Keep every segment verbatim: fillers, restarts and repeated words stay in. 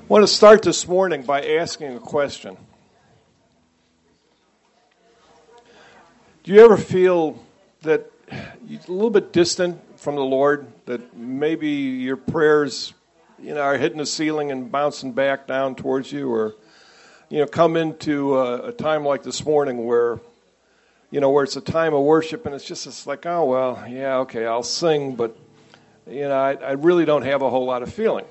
I want to start this morning by asking a question. Do you ever feel that you're a little bit distant from the Lord, that maybe your prayers, you know, are hitting the ceiling and bouncing back down towards you, or, you know, come into a, a time like this morning where, you know, where it's a time of worship and it's just it's like, oh, well, yeah, okay, I'll sing, but, you know, I, I really don't have a whole lot of feeling.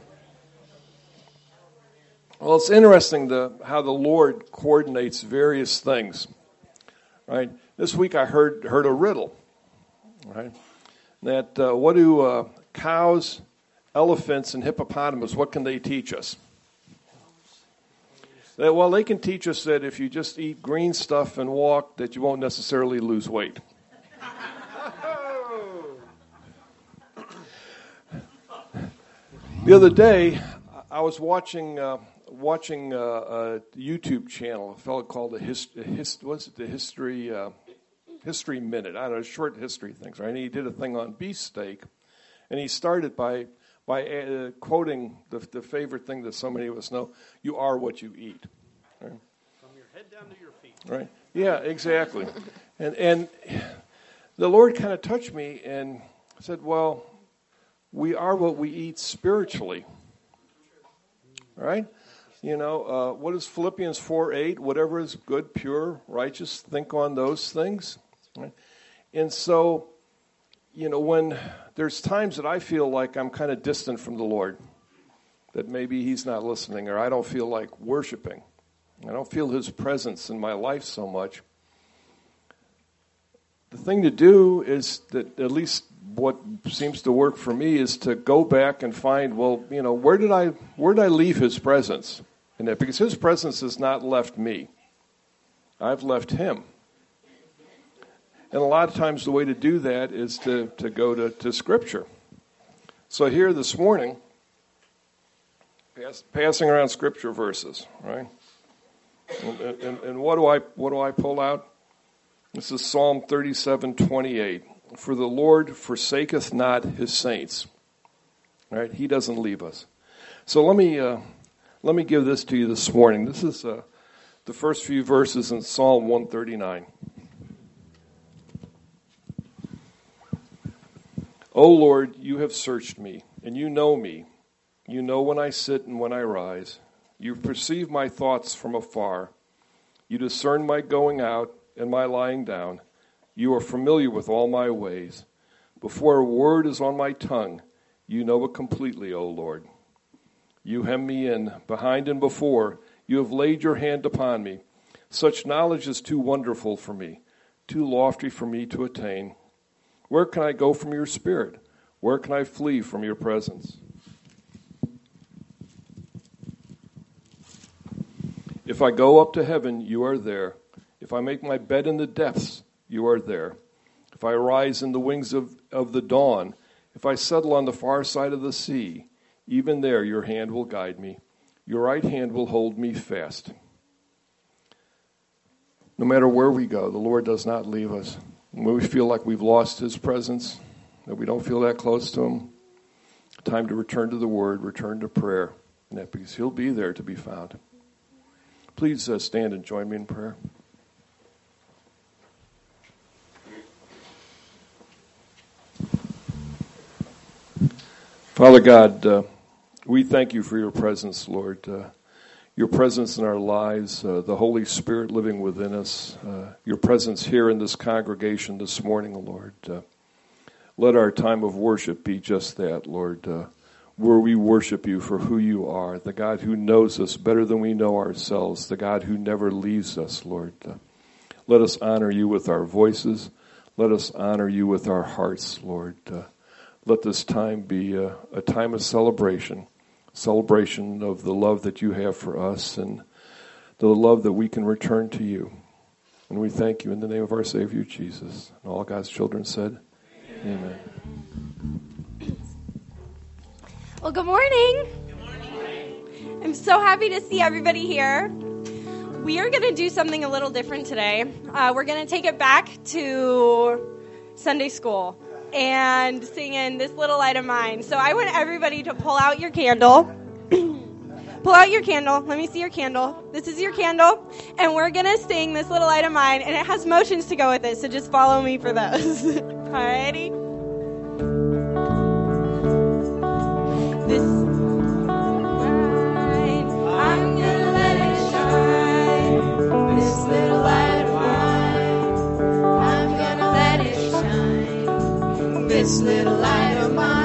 Well, it's interesting the, how the Lord coordinates various things, right? This week I heard heard a riddle, right? That uh, what do uh, cows, elephants, and hippopotamus, what can they teach us? That, well, they can teach us that if you just eat green stuff and walk, that you won't necessarily lose weight. The other day, I was watching uh, watching uh, a YouTube channel, a fellow called the hist, hist what's it, the history uh, history minute. I don't know, short history things, right? And he did a thing on beefsteak, and he started by by uh, quoting the, the favorite thing that so many of us know: "You are what you eat." Right? From your head down to your feet. Right? Yeah, exactly. and and the Lord kind of touched me and said, "Well, we are what we eat spiritually." Right? You know, uh, what is Philippians four eight? Whatever is good, pure, righteous, think on those things. Right? And so, you know, when there's times that I feel like I'm kind of distant from the Lord, that maybe He's not listening, or I don't feel like worshiping, I don't feel His presence in my life so much, the thing to do is that, at least what seems to work for me, is to go back and find, well, you know, where did I where did I leave His presence in that? Because His presence has not left me. I've left Him. And a lot of times the way to do that is to, to go to, to Scripture. So here this morning, pass, passing around Scripture verses, right? And, and, and what do I what do I pull out? This is Psalm thirty-seven twenty-eight. For the Lord forsaketh not His saints. Right? He doesn't leave us. So let me uh, let me give this to you this morning. This is uh, the first few verses in Psalm one thirty-nine. O Lord, you have searched me, and you know me. You know when I sit and when I rise. You perceive my thoughts from afar. You discern my going out and my lying down. You are familiar with all my ways. Before a word is on my tongue, you know it completely, O Lord. You hem me in, behind and before. You have laid your hand upon me. Such knowledge is too wonderful for me, too lofty for me to attain. Where can I go from your spirit? Where can I flee from your presence? If I go up to heaven, you are there. If I make my bed in the depths, you are there. If I rise in the wings of, of the dawn, if I settle on the far side of the sea, even there your hand will guide me. Your right hand will hold me fast. No matter where we go, the Lord does not leave us. When we feel like we've lost His presence, that we don't feel that close to Him, time to return to the Word, return to prayer, and that because He'll be there to be found. Please uh, stand and join me in prayer. Father God, uh, we thank you for your presence, Lord, uh, your presence in our lives, uh, the Holy Spirit living within us, uh, your presence here in this congregation this morning, Lord. Uh, let our time of worship be just that, Lord, uh, where we worship you for who you are, the God who knows us better than we know ourselves, the God who never leaves us, Lord. Uh, let us honor you with our voices. Let us honor you with our hearts, Lord. Uh, Let this time be a, a time of celebration, celebration of the love that you have for us and the love that we can return to you. And we thank you in the name of our Savior, Jesus. And all God's children said, Amen. Amen. Well, good morning. Good morning. I'm so happy to see everybody here. We are going to do something a little different today. Uh, we're going to take it back to Sunday school and sing in This Little Light of Mine. So I want everybody to pull out your candle. pull out your candle. Let me see your candle. This is your candle. And we're going to sing this little light of mine. And it has motions to go with it. So just follow me for those. Alrighty. This light, I'm going to let it shine. This little light of mine, I'm going to let it shine. This little light of mine.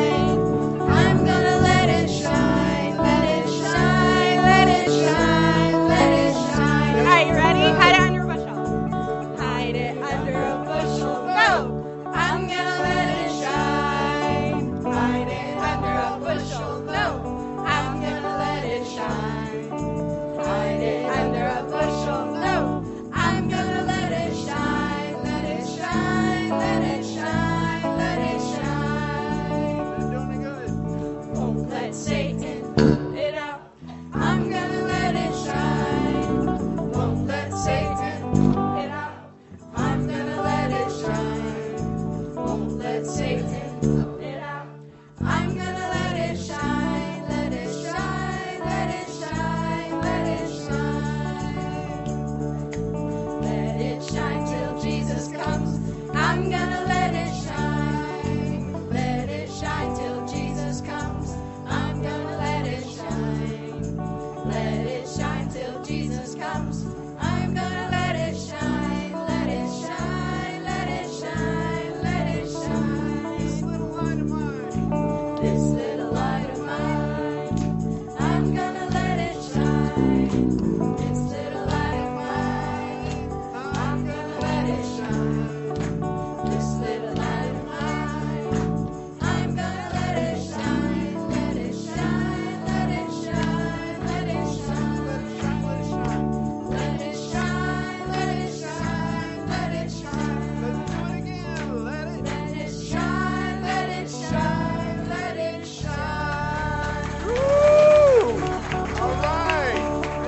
Hide it under a bushel. Hide it under a bushel. Go! I'm gonna let it shine. Hide it under a bushel. No! I'm gonna let it shine. Hide it under a bushel. No! I'm gonna let it shine. Let it shine. Let it shine. Let it shine. Doing it good. Won't let Satan put it out. I'm gonna let it shine. Won't let Satan put it out. I'm gonna let it shine. Won't let Satan put it out. I'm gonna let it shine. Let it shine. Let it shine. Let it shine. Let it shine till Jesus comes. I'm gonna let it shine. Let it shine till Jesus comes. I'm gonna let it shine. Let it shine till Jesus comes. I'm gonna let it shine. Let it shine. Let it shine. Let it shine. This little light of mine. This little light of mine. I'm gonna let it shine. This little light of mine. I'm gonna let it shine. This little light of mine. I'm gonna let it shine. Let it shine. Let it shine. Let it shine. Let it shine, let it shine. Let it shine. Let it shine. Let it shine. Let's do it again. Let it. Let it shine. Let it shine. Let it shine. Woo! All right.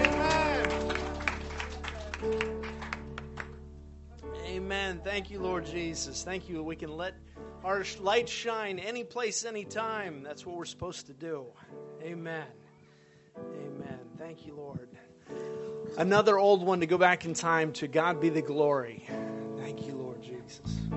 Amen. Amen. Thank you, Lord Jesus. Thank you. We can let our light shine any place, any time. That's what we're supposed to do. Amen. Amen. Thank you, Lord. Another old one to go back in time. To God be the glory. Thank you, Lord Jesus.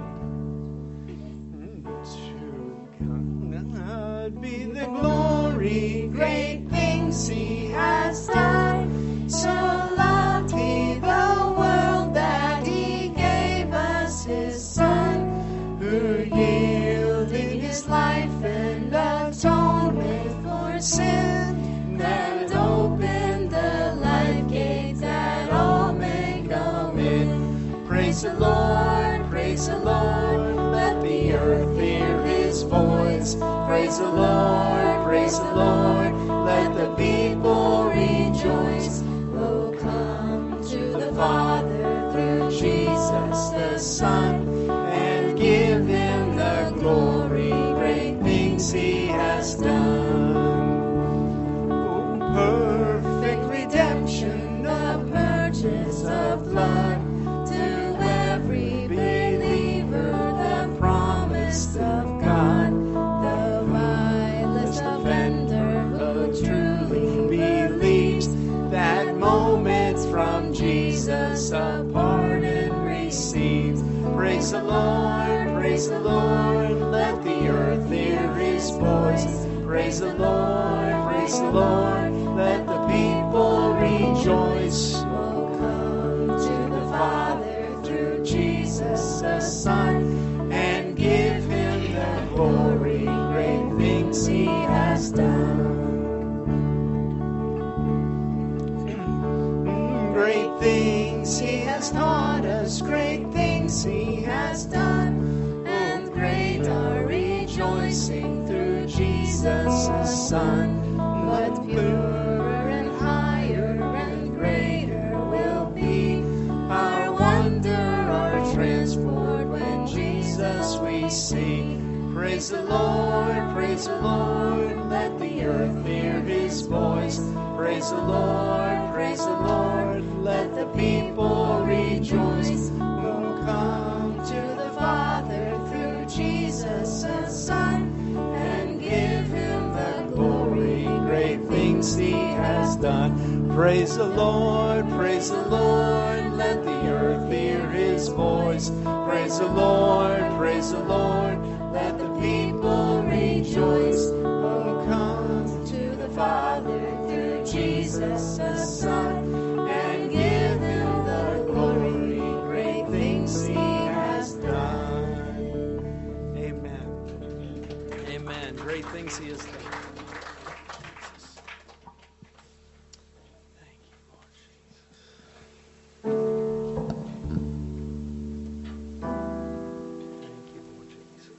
Mm, To God be the glory. Great things he has done. So loved he the world that he gave us his Son, who yielded his life and atonement for sin, and opened the life gate that all may come in. Praise the Lord, praise the Lord, let the earth hear his voice. Praise the Lord, praise the Lord, let the people rejoice. Oh, come to the Father through Jesus the Son, And give him the glory, great things he has done. Oh, perfect redemption, the purchase of blood, to every believer the promise of God, the vilest offender who truly believes that moment from Jesus a pardon received. Praise the Lord, praise the Lord, let the earth hear his voice. Praise the Lord, praise the Lord, let the people rejoice. will come to the Father through Jesus the Son, And give him the glory, great things he has done. Great things he has taught us, great things he has done. and great our rejoicing through Jesus the Son. But purer and higher and greater will be our wonder, our transport when Jesus we see. Praise the Lord, praise the Lord, let the earth hear his voice. Praise the Lord, praise the Lord, let the people rejoice. Oh, come To the Father through Jesus the Son, and give him the glory, great things things he has done. Praise the Lord, praise the Lord, let the earth hear his voice. Praise the Lord, praise the Lord, let the people rejoice. Oh, come to the Father through Jesus the Son, and give him the glory, great things he has done. Amen. Amen. Great things he has done. Thank you, Lord Jesus. Thank you, Lord Jesus.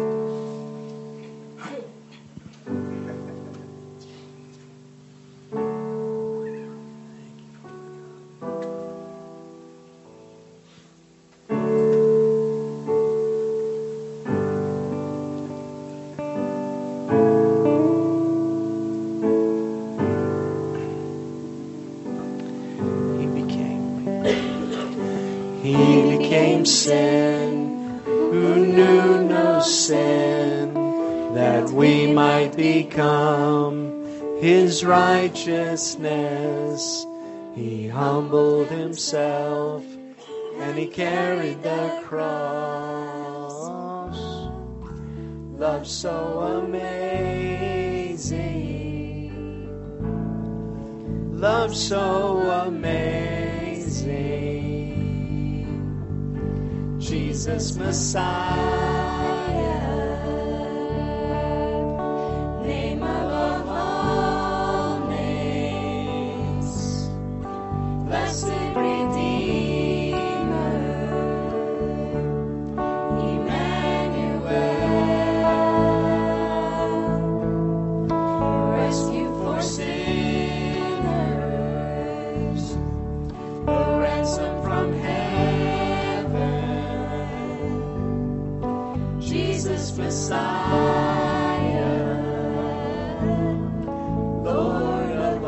He became sin, who knew no sin, that we might become his righteousness. He humbled himself, and he carried the cross. Love so amazing, love so amazing. Jesus Messiah, name above all names, blessed Redeemer, Emmanuel, rescue for sinners, the ransom from heaven. Jesus Messiah, Lord of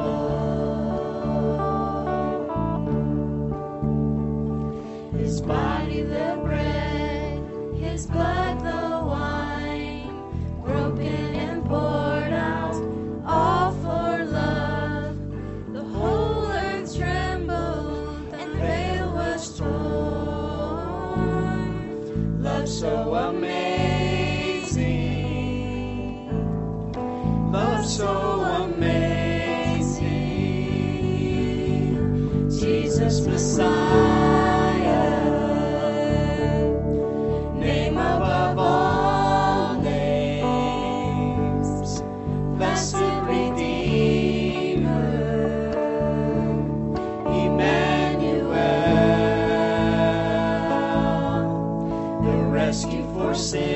all. His body the bread, his blood the wine, broken and poured out, all for love. The whole earth trembled and the veil was torn. Love so amazing, love so amazing. Jesus Messiah, name above all names, blessed Redeemer, Emmanuel, the rescue for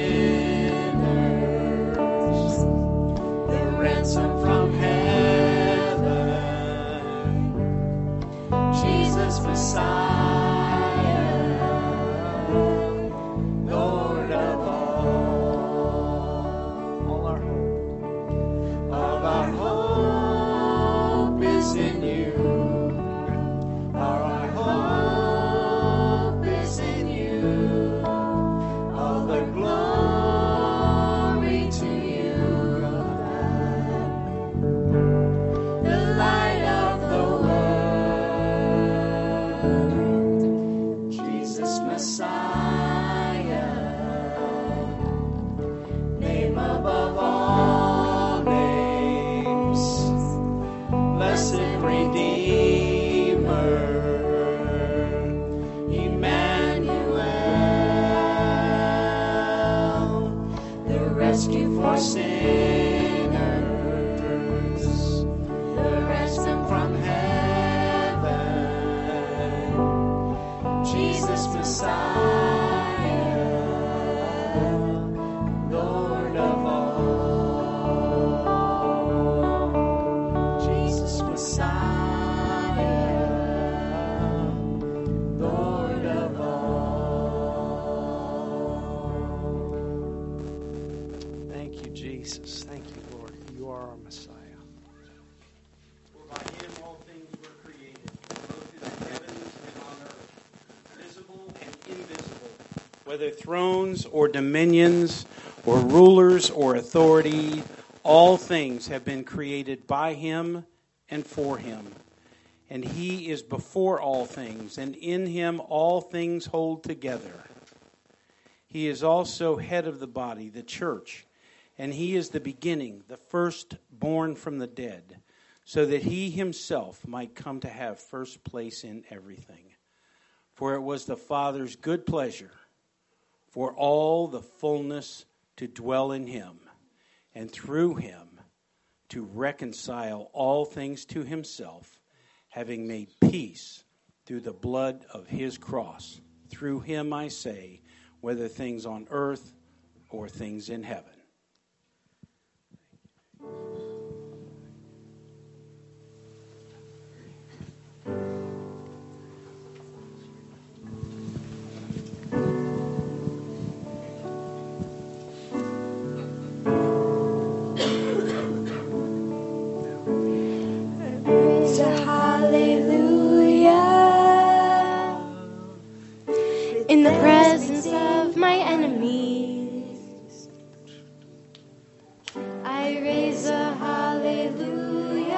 sinners, the ransom from heaven. Jesus Messiah, Lord of all. All our hope, all our hope is in you. All our hope is in you. All the glory to you, God, the light of the world. Jesus Messiah, name above all names, blessed Redeemer, Emmanuel, the rescue for sinners, the ransom from heaven. Jesus Messiah, Lord of all. Jesus Messiah, Lord of all. Thank you, Jesus. Thank you, Lord. You are our Messiah. For by him all things were created, both in the heavens and on earth, visible and invisible, whether thrones or dominions or rulers or authority, All things have been created by him and for him. And he is before all things, and in him all things hold together. He is also head of the body, the church, and he is the beginning, the firstborn from the dead, so that he himself might come to have first place in everything. For it was the Father's good pleasure for all the fullness to dwell in him, and through him to reconcile all things to himself, having made peace through the blood of his cross. Through him, I say, whether things on earth or things in heaven. In the presence of my enemies, I raise a hallelujah,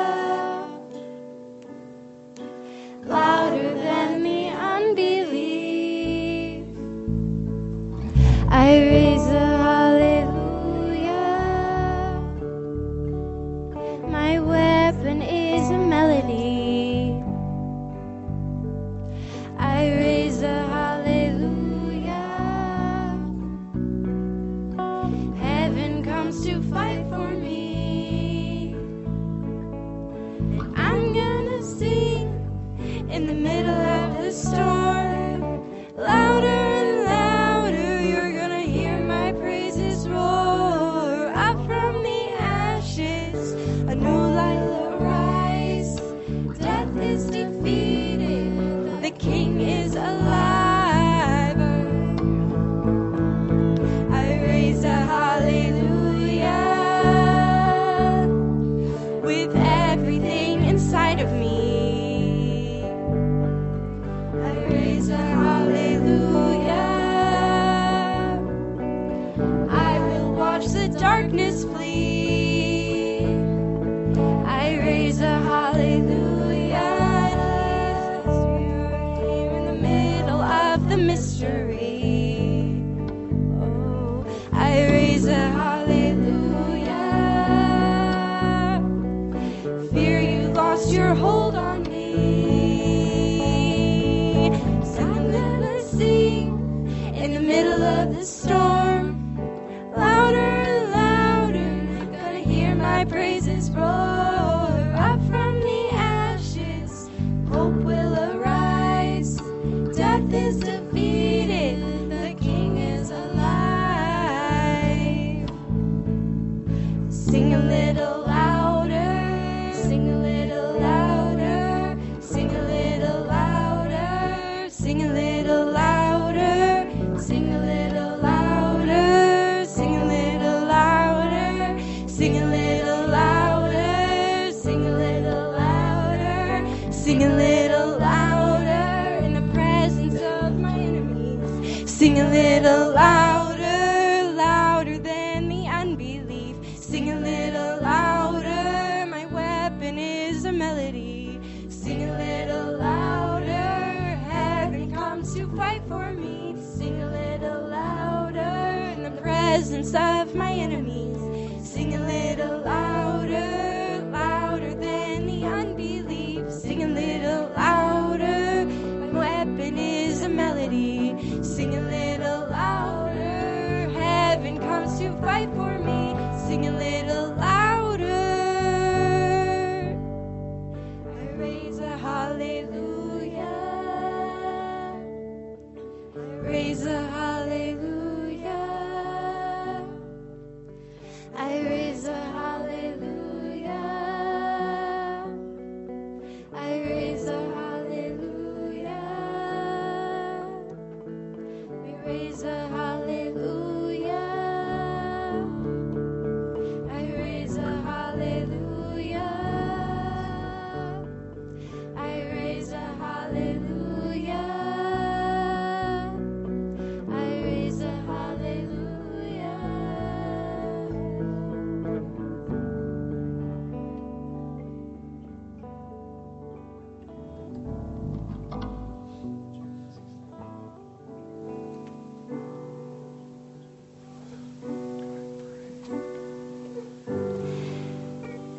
louder than the unbelief. I raise a hallelujah, my weapon is a melody. I raise a to fight for me. I'm gonna sing in the middle of the storm, louder and louder. You're gonna hear my praises roar. Up from the ashes, a new light will rise. Death is defeated, the King is alive. I raise a hallelujah with everything inside of me. I raise a hallelujah. I will watch the darkness flee. I raise a hallelujah. In the middle of the mystery. Oh, I raise a hallelujah. Fear you lost your hold on me. So I'm gonna sing in the middle of the storm, louder and louder. Gonna hear my praises roar. Up from the ashes, hope will arise. Death is defeated, the King is alive. Sing a little louder. Sing a little louder, sing a little louder, sing a little louder, sing a little louder, sing a little louder, sing a little louder, sing a little louder, sing a little louder in the presence of my enemies. Sing a little louder, louder than the unbelief. Sing a little louder. Is a melody. Sing a little louder. Heaven comes to fight for me. Sing a little louder in the presence of my enemies. Sing a little louder, louder than the unbelief. Sing a little louder. My weapon is a melody. Sing a little louder. Heaven comes to fight for me. Sing a little louder. Hallelujah. I raise a hallelujah. I raise a hallelujah. I raise a hallelujah. We raise a hallelujah. I raise a hallelujah. I raise a hallelujah. I raise a hallelujah.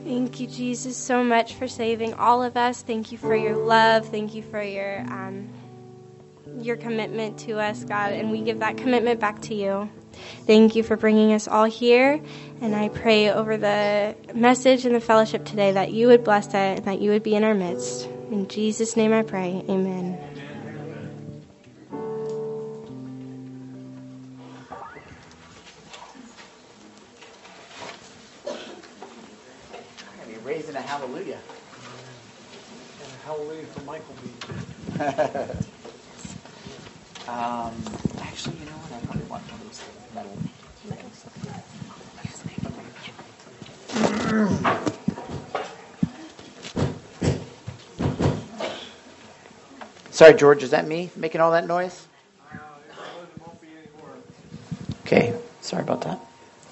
Thank you, Jesus, so much for saving all of us. Thank you for your love. Thank you for your um, your commitment to us, God, and we give that commitment back to you. Thank you for bringing us all here, and I pray over the message and the fellowship today that you would bless it and that you would be in our midst. In Jesus' name I pray, amen. Raising a hallelujah. And a hallelujah for Michael B. um, actually, you know what? I wonder what one of those metal. Sorry, George, is that me making all that noise? Okay, sorry about that.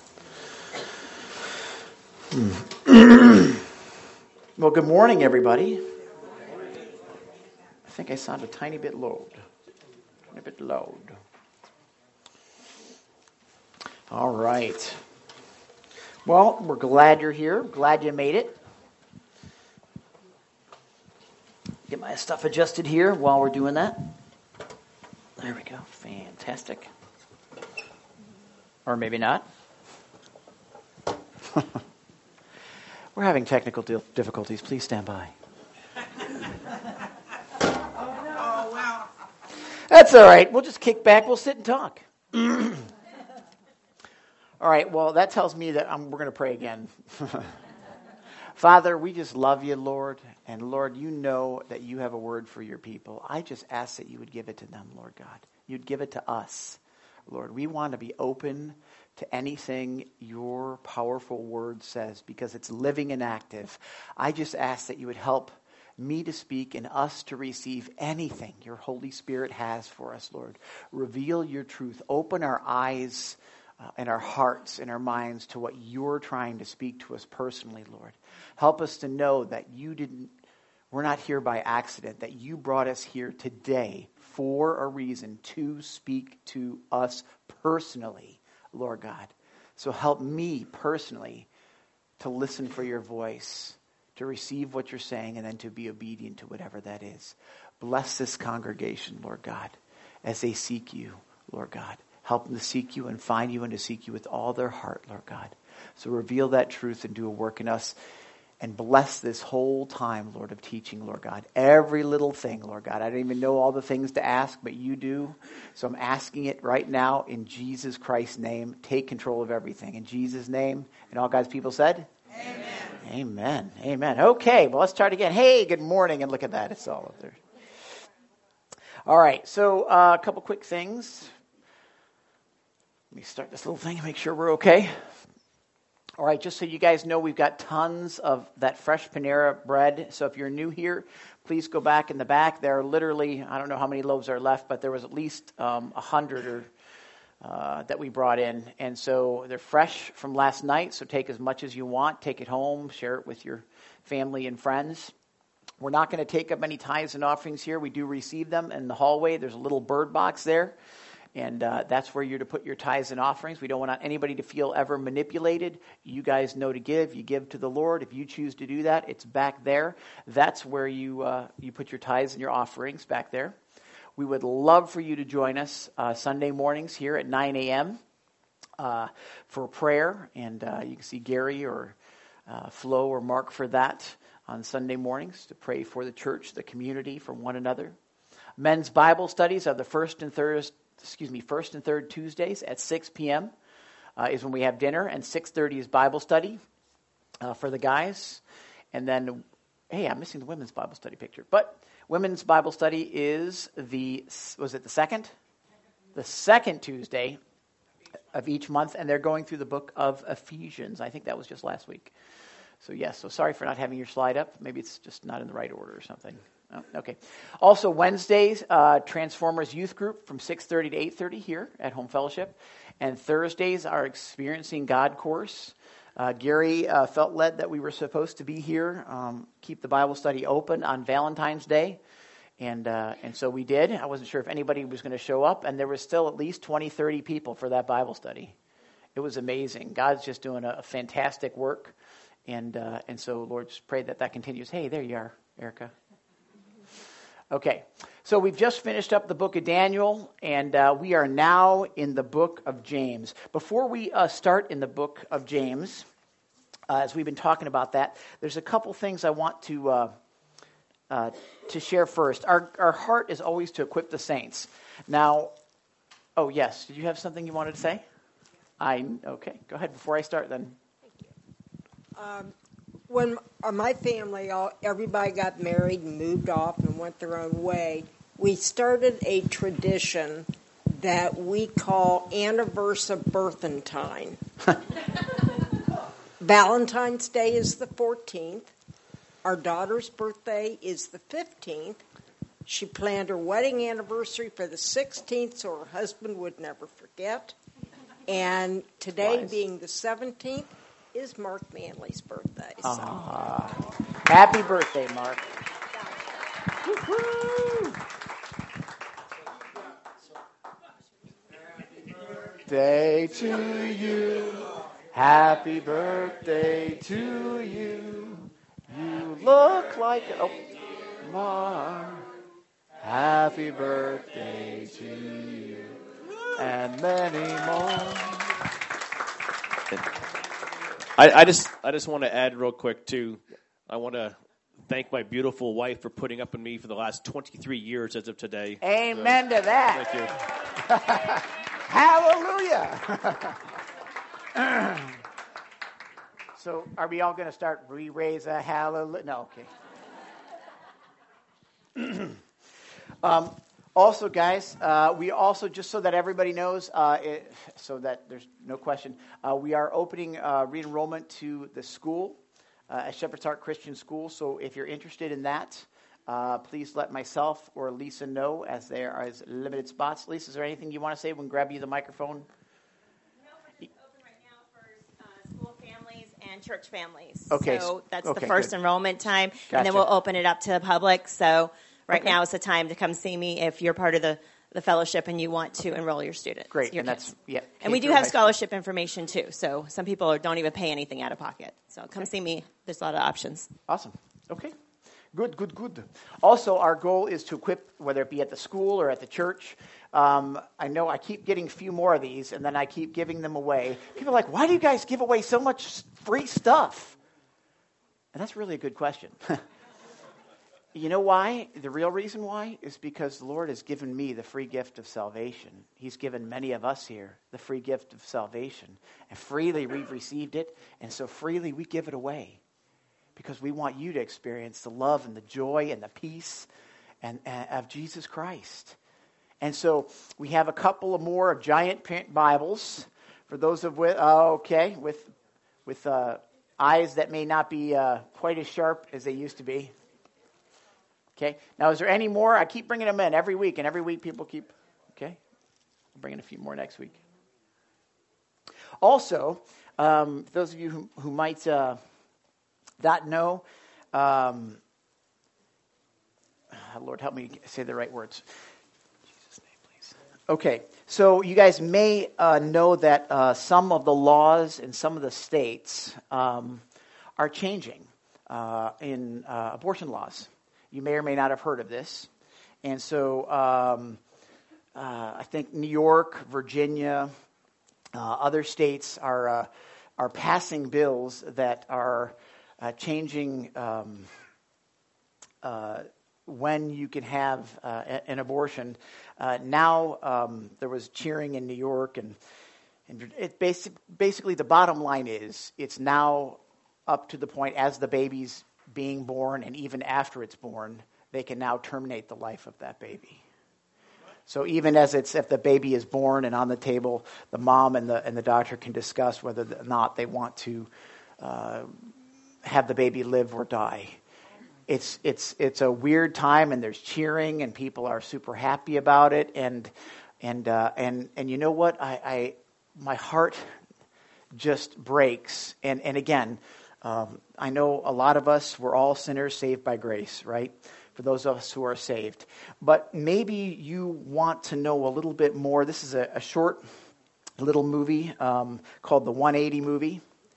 Well, good morning, everybody. I think I sound a tiny bit low. A bit loud. All right. Well, we're glad you're here. Glad you made it. Get my stuff adjusted here while we're doing that. There we go. Fantastic. Or maybe not. We're having technical difficulties. Please stand by. Oh, wow. That's all right. We'll just kick back. We'll sit and talk. All right. Well, that tells me that I'm, we're going to pray again. Father, we just love you, Lord. And Lord, you know that you have a word for your people. I just ask that you would give it to them, Lord God. You'd give it to us. Lord, we want to be open to anything your powerful word says because it's living and active. I just ask that you would help me to speak and us to receive anything your Holy Spirit has for us, Lord. Reveal your truth. Open our eyes uh, and our hearts and our minds to what you're trying to speak to us personally, Lord. Help us to know that you didn't, we're not here by accident, that you brought us here today for a reason to speak to us personally. Lord God. So help me personally to listen for your voice, to receive what you're saying, and then to be obedient to whatever that is. Bless this congregation, Lord God, as they seek you, Lord God. Help them to seek you and find you and to seek you with all their heart, Lord God. So reveal that truth and do a work in us. And bless this whole time, Lord, of teaching, Lord God. Every little thing, Lord God. I don't even know all the things to ask, but you do. So I'm asking it right now in Jesus Christ's name. Take control of everything. In Jesus' name. And all God's people said? Amen. Amen. Amen. Okay, well, let's start again. Hey, good morning. And look at that. It's all up there. All right, so uh, a couple quick things. Let me start this little thing and make sure we're okay. All right, just so you guys know, we've got tons of that fresh Panera bread. So if you're new here, please go back in the back. There are literally, I don't know how many loaves are left, but there was at least um, a hundred or uh, that we brought in. And so they're fresh from last night, so take as much as you want. Take it home, share it with your family and friends. We're not going to take up any tithes and offerings here. We do receive them in the hallway. There's a little bird box there. And uh, that's where you're to put your tithes and offerings. We don't want anybody to feel ever manipulated. You guys know to give. You give to the Lord. If you choose to do that, it's back there. That's where you uh, you put your tithes and your offerings, back there. We would love for you to join us uh, Sunday mornings here at nine a.m. Uh, for prayer. And uh, you can see Gary or uh, Flo or Mark for that on Sunday mornings to pray for the church, the community, for one another. Men's Bible studies are the first and third excuse me, first and third Tuesdays at six p.m. Uh, is when we have dinner, and six thirty is Bible study uh, for the guys. And then, hey, I'm missing the women's Bible study picture. But women's Bible study is the, was it the second? The second Tuesday of each month, and they're going through the book of Ephesians. I think that was just last week. So yes, so sorry for not having your slide up. Maybe it's just not in the right order or something. Oh, okay. Also, Wednesdays, uh, Transformers Youth Group from six thirty to eight thirty here at Home Fellowship. And Thursdays, our Experiencing God course. Uh, Gary uh, felt led that we were supposed to be here, um, keep the Bible study open on Valentine's Day. And uh, and so we did. I wasn't sure if anybody was going to show up. And there was still at least twenty, thirty people for that Bible study. It was amazing. God's just doing a, a fantastic work. And uh, and so, Lord, just pray that that continues. Hey, there you are, Erica. Okay, so we've just finished up the book of Daniel, and uh, we are now in the book of James. Before we uh, start in the book of James, uh, as we've been talking about that, there's a couple things I want to uh, uh, to share first. Our our heart is always to equip the saints. Now, oh yes, did you have something you wanted to say? I okay, go ahead before I start then. Um, when uh, my family, all everybody got married and moved off and went their own way, we started a tradition that we call Anniversary Birthentine. Valentine's Day is the fourteenth. Our daughter's birthday is the fifteenth. She planned her wedding anniversary for the sixteenth so her husband would never forget. And today, Wise. being the seventeenth, is Mark Manley's birthday. So. Ah, happy birthday, Mark. Woo-hoo. Day to you. Happy birthday to you. You look like oh, Mark. Happy birthday to you. And many more. I, I just I just want to add real quick, too. I want to thank my beautiful wife for putting up with me for the last twenty-three years as of today. Amen so, to that. Thank you. Hallelujah. So are we all going to start re-raise a hallelujah? No, okay. um, also, guys, uh, we also, just so that everybody knows, uh, it, so that there's no question, uh, we are opening uh, re-enrollment to the school, uh, at Shepherd's Heart Christian School. So if you're interested in that, uh, please let myself or Lisa know, as there are limited spots. Lisa, is there anything you want to say? We can grab you the microphone. No, but it's open right now for uh, school families and church families. Okay. So that's okay, the first good. enrollment time, Gotcha. and then we'll open it up to the public. So right Okay. now is the time to come see me if you're part of the, the fellowship and you want to enroll your students. Great, your and kids. that's yeah. And we K do through have high school. scholarship information too. So some people don't even pay anything out of pocket. So come see me. There's a lot of options. Awesome. Okay. Good, good, good. Also, our goal is to equip, whether it be at the school or at the church. Um, I know I keep getting a few more of these, and then I keep giving them away. People are like, why do you guys give away so much free stuff? And that's really a good question. You know why? The real reason why is because the Lord has given me the free gift of salvation. He's given many of us here the free gift of salvation. And freely we've received it, and so freely we give it away. Because we want you to experience the love and the joy and the peace and, and of Jesus Christ. And so we have a couple of more of giant print Bibles for those of with uh, okay with with uh, eyes that may not be uh, quite as sharp as they used to be. Okay. Now, is there any more? I keep bringing them in every week, and every week people keep. Okay. I'm bringing a few more next week. Also, um, those of you who, who might. Uh, That no, um, Lord help me say the right words. In Jesus' name, please. Okay, so you guys may uh, know that uh, some of the laws in some of the states um, are changing uh, in uh, abortion laws. You may or may not have heard of this. And so um, uh, I think New York, Virginia, uh, other states are uh, are passing bills that are Uh, changing um, uh, when you can have uh, an abortion. Uh, now um, there was cheering in New York, and, and it basic, basically the bottom line is it's now up to the point as the baby's being born, and even after it's born, they can now terminate the life of that baby. So even as it's if the baby is born and on the table, the mom and the and the doctor can discuss whether or not they want to Uh, have the baby live or die. It's it's it's a weird time, and there's cheering, and people are super happy about it, and and uh, and and you know what? I, I my heart just breaks. And and again, um, I know a lot of us, we're all sinners saved by grace, right? For those of us who are saved, but maybe you want to know a little bit more. This is a, a short little movie um, called the one eighty movie.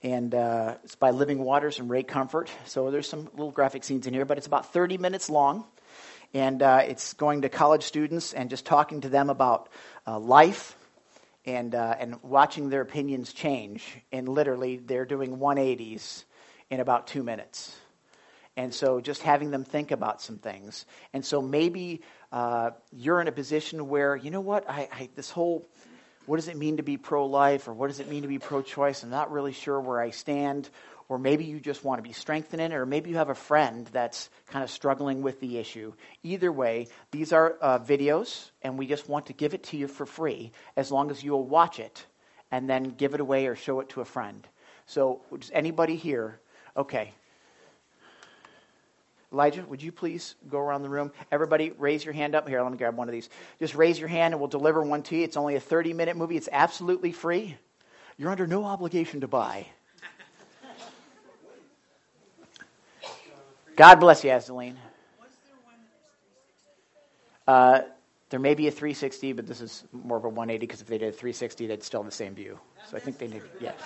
And uh, it's by Living Waters and Ray Comfort. So there's some little graphic scenes in here, but it's about thirty minutes long. And uh, it's going to college students and just talking to them about uh, life and uh, and watching their opinions change. And literally, they're doing one eighties in about two minutes. And so just having them think about some things. And so maybe uh, you're in a position where, you know what, I, I this whole... what does it mean to be pro-life, or what does it mean to be pro-choice? I'm not really sure where I stand. Or maybe you just want to be strengthened in it, or maybe you have a friend that's kind of struggling with the issue. Either way, these are uh, videos, and we just want to give it to you for free, as long as you'll watch it, and then give it away or show it to a friend. So, does anybody here? Okay. Elijah, would you please go around the room? Everybody, raise your hand up. Here, let me grab one of these. Just raise your hand and we'll deliver one to you. It's only a thirty-minute movie. It's absolutely free. You're under no obligation to buy. God bless you, Azaleen. Uh, there may be a three sixty, but this is more of a one eighty, because if they did a three sixty, they'd still have the same view. So I think they need, yes.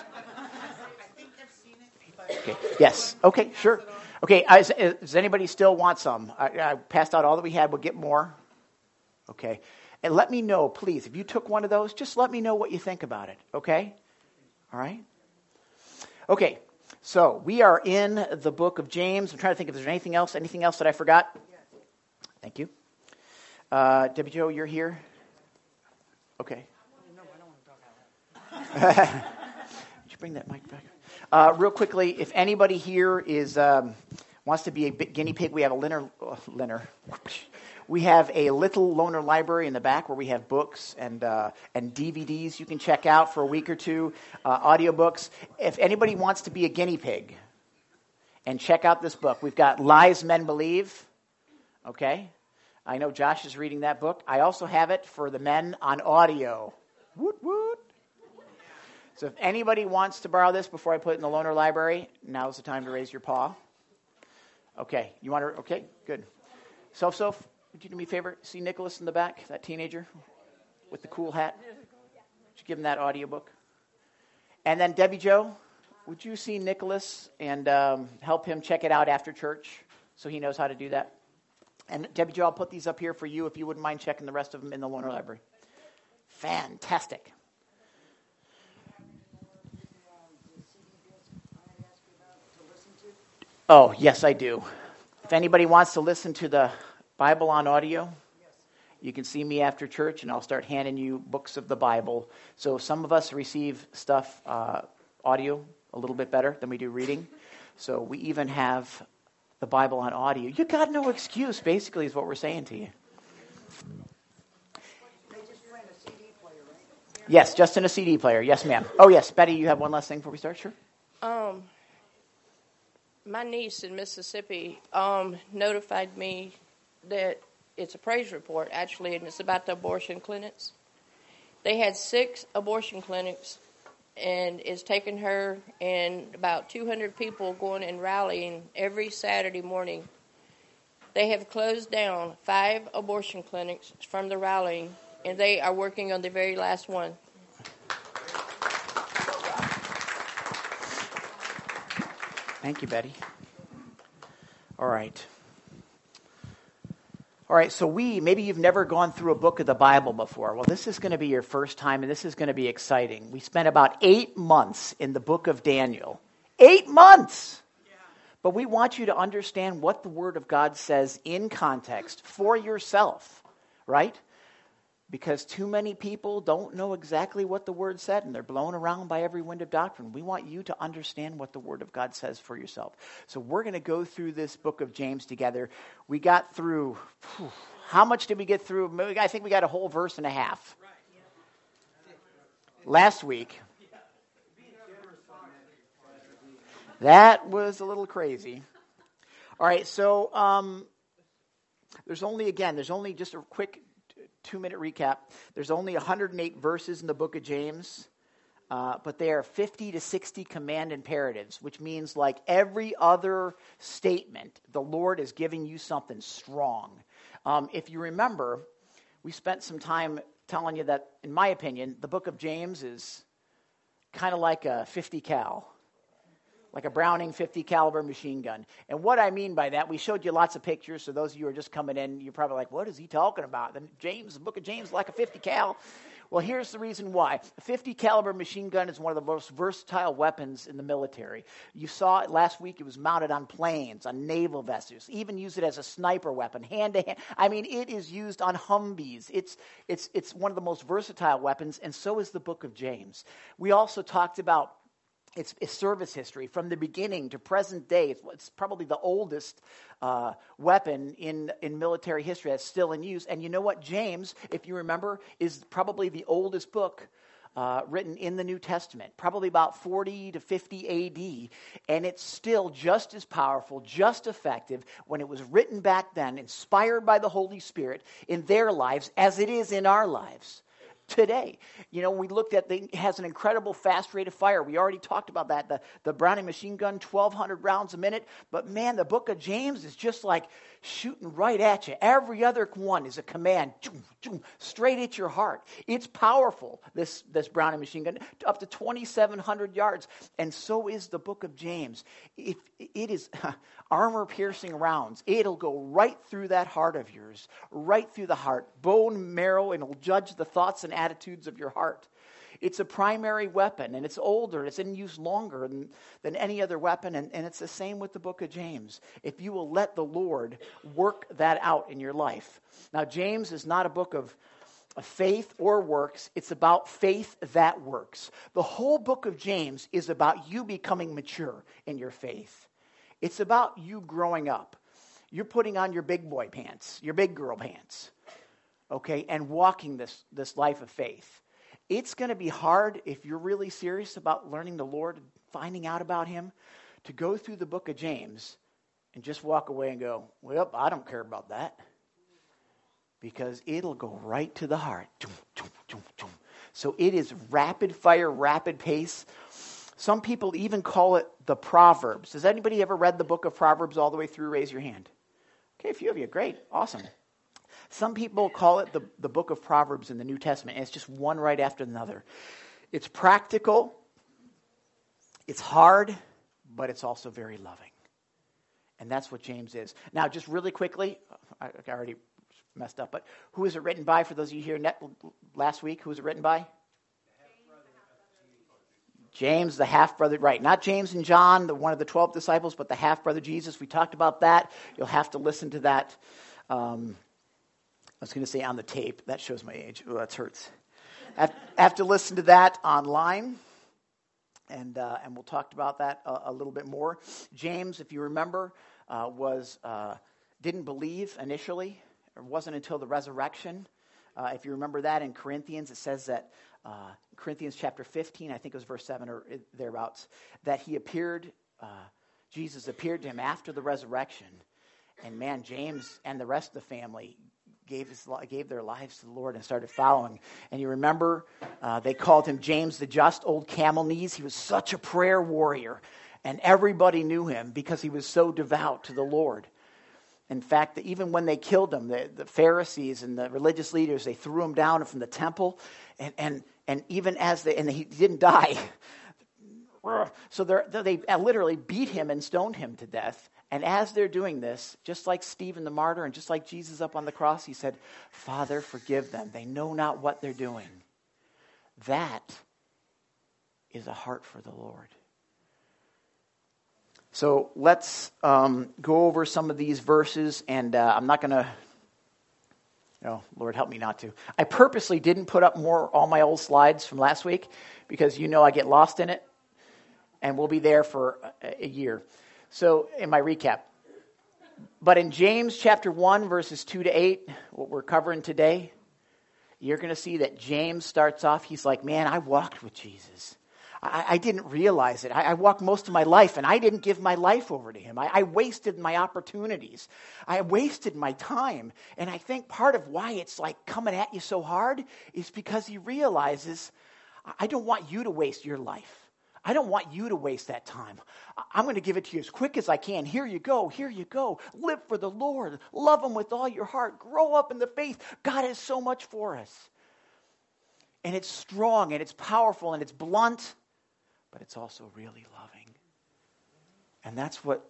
Okay. Yes. Okay, sure. Okay, I, does anybody still want some? I, I passed out all that we had. We'll get more. Okay. And let me know, please, if you took one of those, just let me know what you think about it. Okay? All right? Okay, so we are in the book of James. I'm trying to think if there's anything else, anything else that I forgot. Thank you. Uh, Debbie Jo, you're here? Okay. No, I don't want to talk out loud. Would you bring that mic back? Uh, real quickly, if anybody here is um, wants to be a guinea pig, we have a Leonard, uh, Leonard. We have a little loaner library in the back where we have books and uh, and D V Ds you can check out for a week or two, uh, audiobooks. If anybody wants to be a guinea pig and check out this book, we've got Lies Men Believe. Okay, I know Josh is reading that book. I also have it for the men on audio. Woot woot. So if anybody wants to borrow this before I put it in the loaner library, now's the time to raise your paw. Okay, you want to? Okay, good. Soph, Soph, would you do me a favor? See Nicholas in the back, that teenager with the cool hat? Would you give him that audiobook? And then Debbie Jo, would you see Nicholas and um, help him check it out after church so he knows how to do that? And Debbie Jo, I'll put these up here for you if you wouldn't mind checking the rest of them in the loaner library. Fantastic. Oh, yes, I do. If anybody wants to listen to the Bible on audio, you can see me after church, and I'll start handing you books of the Bible. So some of us receive stuff, uh, audio, a little bit better than we do reading. So we even have the Bible on audio. You got no excuse, basically, is what we're saying to you. Yes, just in a C D player. Yes, ma'am. Oh, yes. Betty, you have one last thing before we start? Sure. Um, my niece in Mississippi um, notified me that it's a praise report, actually, and it's about the abortion clinics. They had six abortion clinics, and it's taken her and about two hundred people going and rallying every Saturday morning. They have closed down five abortion clinics from the rallying, and they are working on the very last one. Thank you, Betty. All right. All right, so we, maybe you've never gone through a book of the Bible before. Well, this is going to be your first time, and this is going to be exciting. We spent about eight months in the book of Daniel. Eight months! Yeah. But we want you to understand what the Word of God says in context for yourself, right? Because too many people don't know exactly what the Word said, and they're blown around by every wind of doctrine. We want you to understand what the Word of God says for yourself. So we're going to go through this book of James together. We got through, whew, how much did we get through? I think we got a whole verse and a half. Last week. That was a little crazy. All right, so um, there's only, again, there's only just a quick two-minute recap. There's only one hundred eight verses in the book of James, uh, but they are fifty to sixty command imperatives, which means like every other statement, the Lord is giving you something strong. Um, if you remember, we spent some time telling you that, in my opinion, the book of James is kind of like a fifty cal. Like a Browning fifty caliber machine gun. And what I mean by that, we showed you lots of pictures, so those of you who are just coming in, you're probably like, what is he talking about? The James, the book of James, like a fifty cal. Well, here's the reason why. A fifty caliber machine gun is one of the most versatile weapons in the military. You saw it last week. It was mounted on planes, on naval vessels. Even use it as a sniper weapon, hand to hand. I mean, it is used on Humvees. It's it's it's one of the most versatile weapons, and so is the book of James. We also talked about It's, it's service history from the beginning to present day. It's, it's probably the oldest uh, weapon in, in military history that's still in use. And you know what? James, if you remember, is probably the oldest book uh, written in the New Testament, probably about forty to fifty A D. And it's still just as powerful, just effective when it was written back then, inspired by the Holy Spirit in their lives as it is in our lives today. You know, we looked at the, it has an incredible fast rate of fire. We already talked about that. The, the Browning machine gun, twelve hundred rounds a minute. But man, the book of James is just like shooting right at you. Every other one is a command, straight at your heart. It's powerful, this, this Browning machine gun, up to twenty-seven hundred yards. And so is the book of James. If it is armor-piercing rounds, it'll go right through that heart of yours, right through the heart, bone marrow, and it'll judge the thoughts and attitudes of your heart. It's a primary weapon, and it's older. It's in use longer than, than any other weapon, and, and it's the same with the book of James. If you will let the Lord work that out in your life. Now, James is not a book of, of faith or works. It's about faith that works. The whole book of James is about you becoming mature in your faith. It's about you growing up. You're putting on your big boy pants, your big girl pants, okay, and walking this, this life of faith. It's going to be hard if you're really serious about learning the Lord, finding out about Him, to go through the book of James and just walk away and go, well, I don't care about that. Because it'll go right to the heart. So it is rapid fire, rapid pace. Some people even call it the Proverbs. Has anybody ever read the book of Proverbs all the way through? Raise your hand. Okay, a few of you. Great. Awesome. Some people call it the, the book of Proverbs in the New Testament, and it's just one right after another. It's practical, it's hard, but it's also very loving. And that's what James is. Now, just really quickly, I, I already messed up, but who is it written by for those of you here net, last week? Who is it written by? James, the half-brother, right. Not James and John, the, one of the twelve disciples, but the half-brother Jesus. We talked about that. You'll have to listen to that. Um, I was going to say on the tape. That shows my age. Oh, that hurts. I have to listen to that online, and uh, and we'll talk about that a, a little bit more. James, if you remember, uh, was uh, didn't believe initially. It wasn't until the resurrection. Uh, if you remember that in Corinthians, it says that uh, Corinthians chapter fifteen, I think it was verse seven or thereabouts, that he appeared, uh, Jesus appeared to him after the resurrection, and man, James and the rest of the family gave his gave their lives to the Lord and started following. And you remember, uh, they called him James the Just, old camel knees. He was such a prayer warrior, and everybody knew him because he was so devout to the Lord. In fact, even when they killed him, the, the Pharisees and the religious leaders, they threw him down from the temple, and and and even as they and he didn't die, so they literally beat him and stoned him to death. And as they're doing this, just like Stephen the martyr and just like Jesus up on the cross, he said, "Father, forgive them. They know not what they're doing." That is a heart for the Lord. So let's um, go over some of these verses, and uh, I'm not going to, oh, Lord, help me not to. I purposely didn't put up more all my old slides from last week because you know I get lost in it, and we'll be there for a, a year. So in my recap, but in James chapter one, verses two to eight, what we're covering today, you're going to see that James starts off, he's like, man, I walked with Jesus. I, I didn't realize it. I, I walked most of my life, and I didn't give my life over to him. I, I wasted my opportunities. I wasted my time. And I think part of why it's like coming at you so hard is because he realizes, I don't want you to waste your life. I don't want you to waste that time. I'm going to give it to you as quick as I can. Here you go. Here you go. Live for the Lord. Love him with all your heart. Grow up in the faith. God has so much for us. And it's strong, and it's powerful, and it's blunt, but it's also really loving. And that's what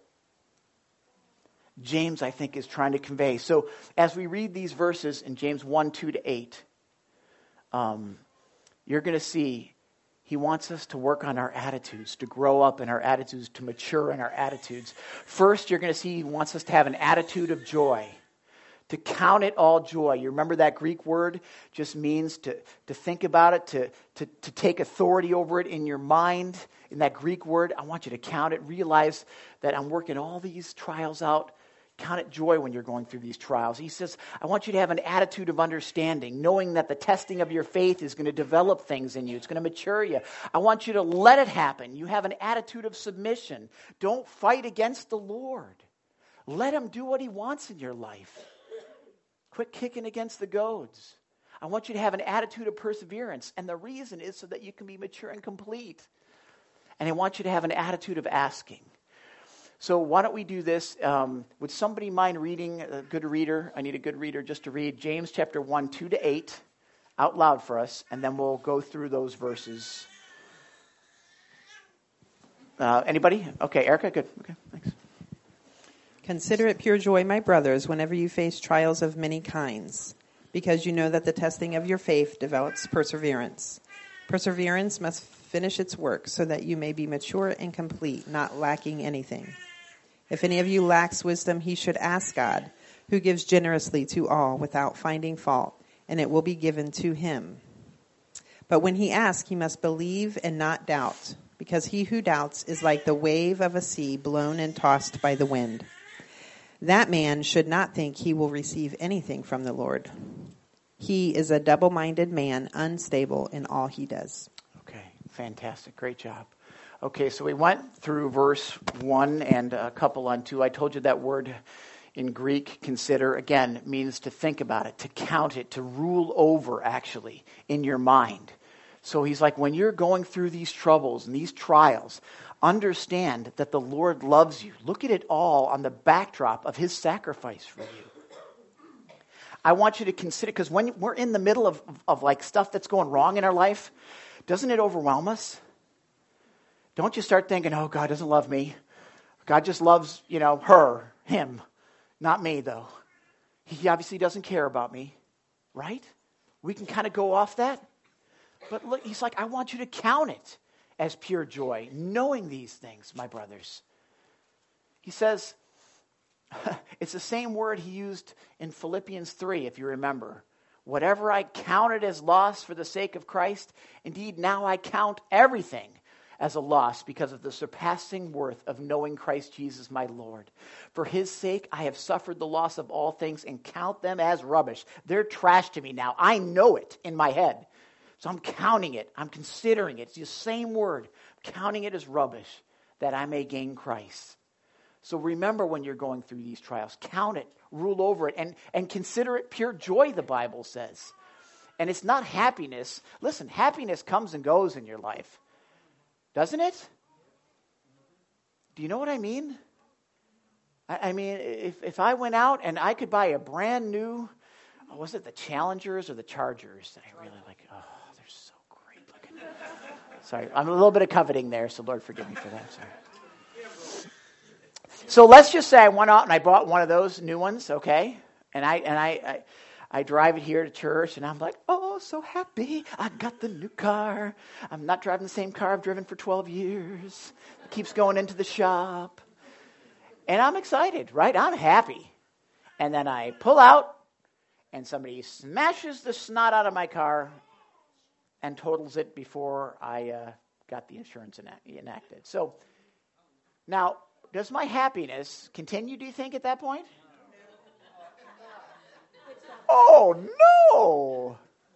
James, I think, is trying to convey. So as we read these verses in James one, two to eight, um, you're going to see he wants us to work on our attitudes, to grow up in our attitudes, to mature in our attitudes. First, you're going to see he wants us to have an attitude of joy, to count it all joy. You remember that Greek word just means to, to think about it, to, to, to take authority over it in your mind. In that Greek word, I want you to count it. Realize that I'm working all these trials out. Count it joy when you're going through these trials. He says, I want you to have an attitude of understanding, knowing that the testing of your faith is going to develop things in you. It's going to mature you. I want you to let it happen. You have an attitude of submission. Don't fight against the Lord. Let him do what he wants in your life. Quit kicking against the goads. I want you to have an attitude of perseverance. And the reason is so that you can be mature and complete. And I want you to have an attitude of asking. So why don't we do this? Um, would somebody mind reading, a good reader? I need a good reader just to read James chapter one, two to eight out loud for us, and then we'll go through those verses. Uh, anybody? Okay, Erica, good. Okay, thanks. Consider it pure joy, my brothers, whenever you face trials of many kinds, because you know that the testing of your faith develops perseverance. Perseverance must finish its work so that you may be mature and complete, not lacking anything. If any of you lacks wisdom, he should ask God, who gives generously to all without finding fault, and it will be given to him. But when he asks, he must believe and not doubt, because he who doubts is like the wave of a sea blown and tossed by the wind. That man should not think he will receive anything from the Lord. He is a double-minded man, unstable in all he does. Okay, fantastic. Great job. Okay, so we went through verse one and a couple on two. I told you that word in Greek, consider, again, means to think about it, to count it, to rule over, actually, in your mind. So he's like, when you're going through these troubles and these trials, understand that the Lord loves you. Look at it all on the backdrop of his sacrifice for you. I want you to consider, because when we're in the middle of, of, of like stuff that's going wrong in our life, doesn't it overwhelm us? Don't you start thinking, oh, God doesn't love me. God just loves, you know, her, him, not me, though. He obviously doesn't care about me, right? We can kind of go off that. But look, he's like, I want you to count it as pure joy, knowing these things, my brothers. He says, it's the same word he used in Philippians three, if you remember. Whatever I counted as loss for the sake of Christ, indeed now I count everything as a loss because of the surpassing worth of knowing Christ Jesus my Lord. For his sake I have suffered the loss of all things and count them as rubbish. They're trash to me now. I know it in my head. So I'm counting it. I'm considering it. It's the same word. I'm counting it as rubbish that I may gain Christ. So remember when you're going through these trials. Count it. Rule over it. And, and consider it pure joy, the Bible says. And it's not happiness. Listen, happiness comes and goes in your life. Doesn't it? Do you know what I mean? I, I mean, if, if I went out and I could buy a brand new, was it the Challengers or the Chargers that I really like? Oh, they're so great looking. Sorry, I'm a little bit of coveting there, so Lord forgive me for that. Sorry. So let's just say I went out and I bought one of those new ones, okay? And I and I, I I drive it here to church, and I'm like, oh, so happy. I got the new car. I'm not driving the same car I've driven for twelve years. It keeps going into the shop. And I'm excited, right? I'm happy. And then I pull out, and somebody smashes the snot out of my car and totals it before I uh, got the insurance enacted. So now, does my happiness continue, do you think, at that point? Oh, no!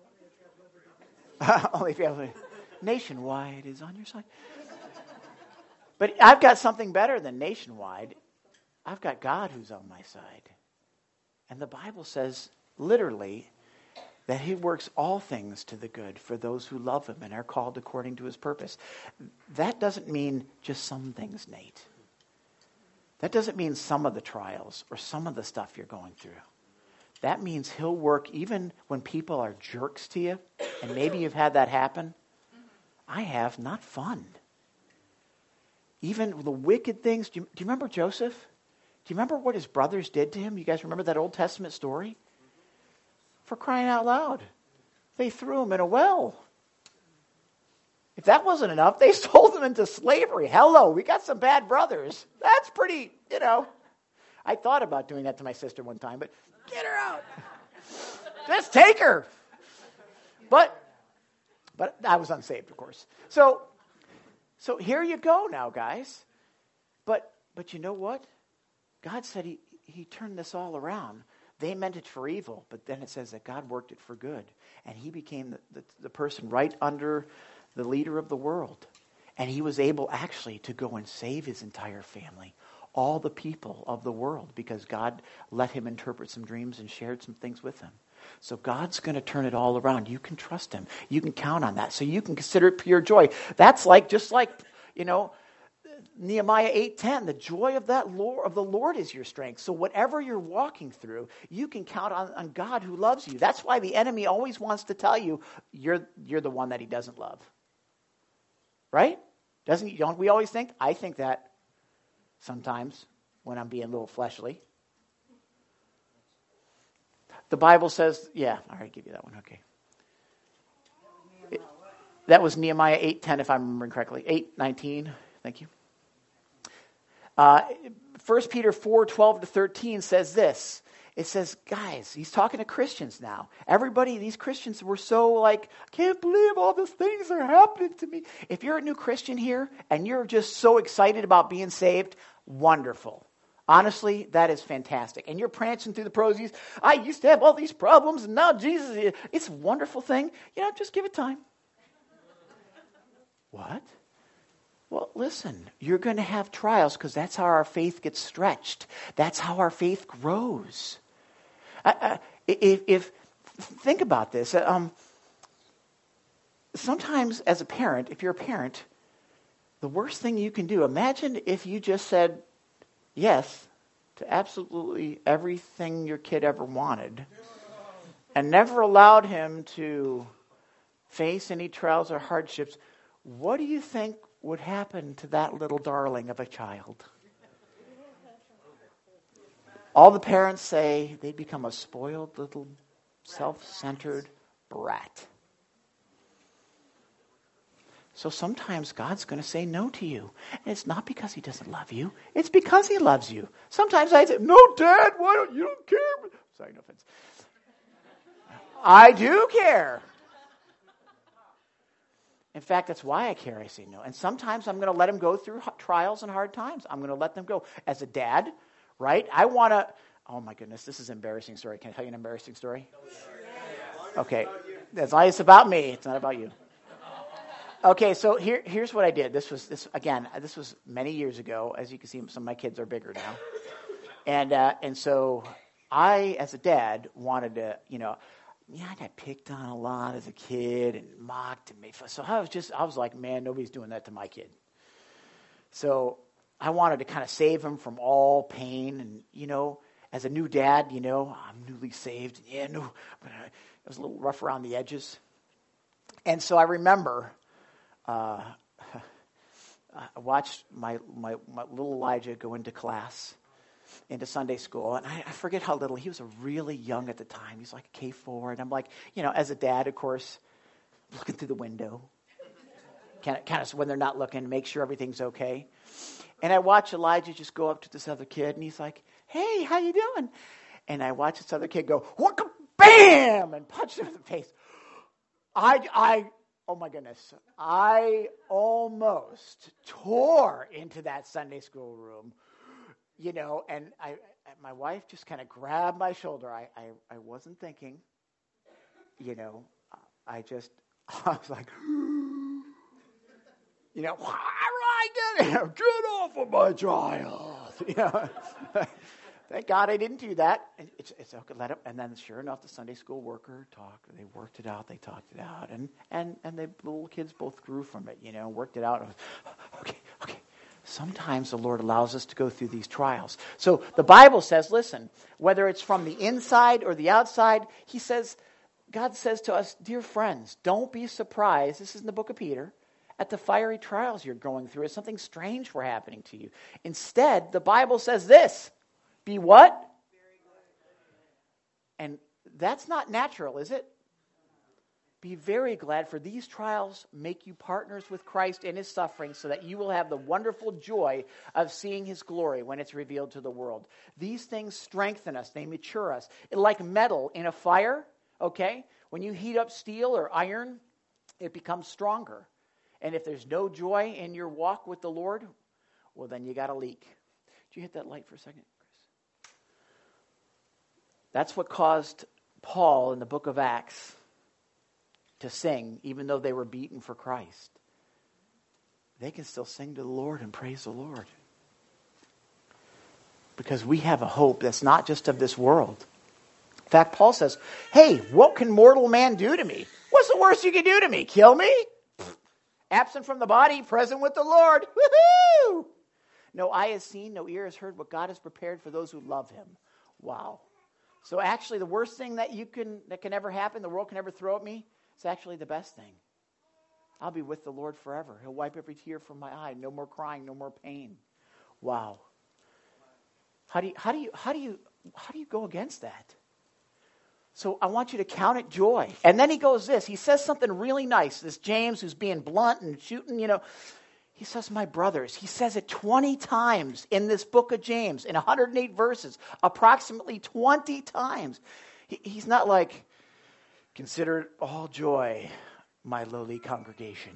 Only if you have a Nationwide is on your side. But I've got something better than Nationwide. I've got God who's on my side. And the Bible says, literally, that he works all things to the good for those who love him and are called according to his purpose. That doesn't mean just some things, Nate. That doesn't mean some of the trials or some of the stuff you're going through. That means he'll work even when people are jerks to you, and maybe you've had that happen. I have, not fun. even the wicked things. Do you, do you remember Joseph? Do you remember what his brothers did to him? You guys remember that Old Testament story? For crying out loud. They threw him in a well. If that wasn't enough, they sold him into slavery. Hello, we got some bad brothers. That's pretty, you know. I thought about doing that to my sister one time, but get her out. Just take her. But but I was unsaved, of course. So so here you go now, guys. But but you know what? God said he, he turned this all around. They meant it for evil, but then it says that God worked it for good. And he became the, the, the person right under the leader of the world. And he was able actually to go and save his entire family, all the people of the world, because God let him interpret some dreams and shared some things with them. So God's going to turn it all around. You can trust him. You can count on that. So you can consider it pure joy. That's like, just like, you know, Nehemiah eight ten, the joy of that Lord, of the Lord is your strength. So whatever you're walking through, you can count on, on God who loves you. That's why the enemy always wants to tell you you're you're the one that he doesn't love. Right? Doesn't he? Don't we always think? I think that sometimes when I'm being a little fleshly. The Bible says, yeah, all right, give you that one, okay. It, that was Nehemiah eight ten, if I'm remembering correctly. eight nineteen, thank you. Uh, First Peter four twelve to thirteen says this. It says, guys, he's talking to Christians now. Everybody, these Christians were so like, can't believe all these things are happening to me. If you're a new Christian here and you're just so excited about being saved, wonderful. Honestly, that is fantastic. And you're prancing through the prosies. I used to have all these problems, and now Jesus, it's a wonderful thing. You know, just give it time. What? Well, listen, you're going to have trials because that's how our faith gets stretched. That's how our faith grows. Uh, uh, if, if think about this, um, sometimes as a parent, if you're a parent, the worst thing you can do, imagine if you just said yes to absolutely everything your kid ever wanted and never allowed him to face any trials or hardships. What do you think would happen to that little darling of a child? All the parents say they'd become a spoiled little self-centered brat. So sometimes God's going to say no to you. And it's not because he doesn't love you. It's because he loves you. Sometimes I say, no, Dad, why don't you don't care? Sorry, no offense. I do care. In fact, that's why I care. I say no. And sometimes I'm going to let them go through trials and hard times. I'm going to let them go. As a dad, right? I want to, oh my goodness, this is an embarrassing story. Can I tell you an embarrassing story? Okay. That's why it's about me. It's not about you. Okay, so here, here's what I did. This was, this again, this was many years ago. As you can see, some of my kids are bigger now. And uh, and so I, as a dad, wanted to, you know, yeah, I got picked on a lot as a kid and mocked and made fun. So I was just, I was like, man, nobody's doing that to my kid. So I wanted to kind of save him from all pain. And, you know, as a new dad, you know, I'm newly saved. Yeah, no, but I, it was a little rough around the edges. And so I remember uh, I watched my, my, my little Elijah go into class, into Sunday school, and I, I forget how little. He was a really young at the time. He's like K four, and I'm like, you know, as a dad, of course, looking through the window, kind of, kind of when they're not looking, make sure everything's okay. And I watch Elijah just go up to this other kid, and he's like, hey, how you doing? And I watch this other kid go, what, bam, and punch him in the face. I, I, oh my goodness, I almost tore into that Sunday school room. You know, and I, my wife just kind of grabbed my shoulder. I, I, I wasn't thinking, you know, I just, I was like, you know, why did I get him? Get off of my child. You know, thank God I didn't do that. It's, it's okay, let him. And then sure enough, the Sunday school worker talked. They worked it out. They talked it out. And, and, and the little kids both grew from it, you know, worked it out. Was, okay, okay. Sometimes the Lord allows us to go through these trials. So the Bible says, listen, whether it's from the inside or the outside, he says, God says to us, dear friends, don't be surprised, this is in the book of Peter, at the fiery trials you're going through as something strange were happening to you. Instead, the Bible says this, be what? And that's not natural, is it? Be very glad, for these trials make you partners with Christ in his suffering, so that you will have the wonderful joy of seeing his glory when it's revealed to the world. These things strengthen us. They mature us. Like metal in a fire, okay? When you heat up steel or iron, it becomes stronger. And if there's no joy in your walk with the Lord, well, then you got a leak. Did you hit that light for a second, Chris? That's what caused Paul in the book of Acts to sing, even though they were beaten for Christ. They can still sing to the Lord and praise the Lord. Because we have a hope that's not just of this world. In fact, Paul says, hey, what can mortal man do to me? What's the worst you can do to me? Kill me? Absent from the body, present with the Lord. Woohoo! No eye has seen, no ear has heard what God has prepared for those who love him. Wow. So actually the worst thing that you can that can ever happen, the world can ever throw at me, it's actually the best thing. I'll be with the Lord forever. He'll wipe every tear from my eye. No more crying, no more pain. Wow. How do you how do you how do you how do you go against that? So I want you to count it joy. And then he goes this. He says something really nice. This James who's being blunt and shooting, you know. He says, my brothers. He says it twenty times in this book of James, in one hundred eight verses, approximately twenty times. He, he's not like, consider it all joy, my lowly congregation.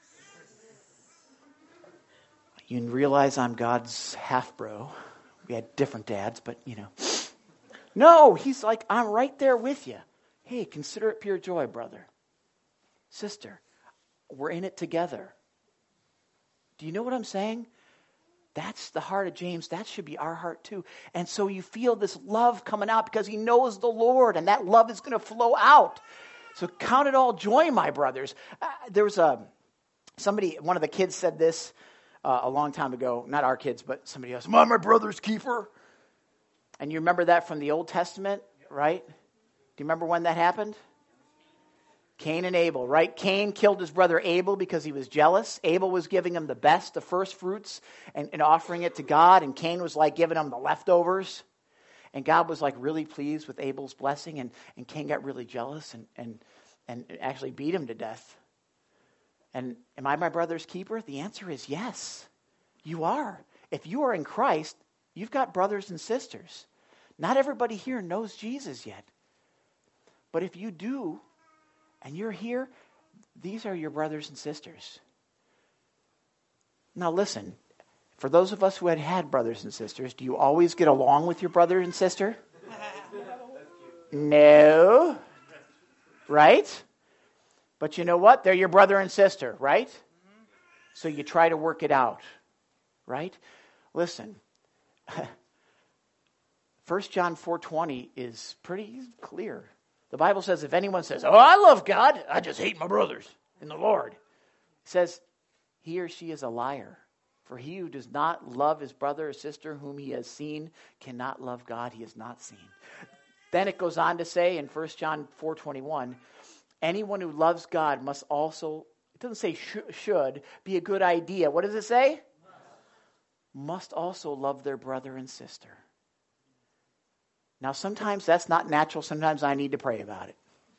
You realize I'm God's half-bro. We had different dads, but, you know. No, he's like, I'm right there with you. Hey, consider it pure joy, brother. Sister, we're in it together. Do you know what I'm saying? That's the heart of James. That should be our heart too. And so you feel this love coming out because he knows the Lord, and that love is going to flow out. So count it all joy, my brothers. Uh, there was a, somebody, one of the kids said this uh, a long time ago. Not our kids, but somebody else. My, my brother's keeper. And you remember that from the Old Testament, right? Do you remember when that happened? Cain and Abel, right? Cain killed his brother Abel because he was jealous. Abel was giving him the best, the first fruits, and, and offering it to God. And Cain was like giving him the leftovers. And God was like really pleased with Abel's blessing. And, and Cain got really jealous and, and, and actually beat him to death. And am I my brother's keeper? The answer is yes, you are. If you are in Christ, you've got brothers and sisters. Not everybody here knows Jesus yet. But if you do, and you're here, these are your brothers and sisters. Now listen, for those of us who had had brothers and sisters, do you always get along with your brother and sister? No. Right? But you know what? They're your brother and sister, right? So you try to work it out, right? Listen, First John four twenty is pretty clear. The Bible says if anyone says, oh, I love God, I just hate my brothers in the Lord. It says he or she is a liar. For he who does not love his brother or sister whom he has seen cannot love God he has not seen. Then it goes on to say in First John four twenty-one, anyone who loves God must also, it doesn't say sh- should, be a good idea. What does it say? Must. Must also love their brother and sister. Now, sometimes that's not natural. Sometimes I need to pray about it.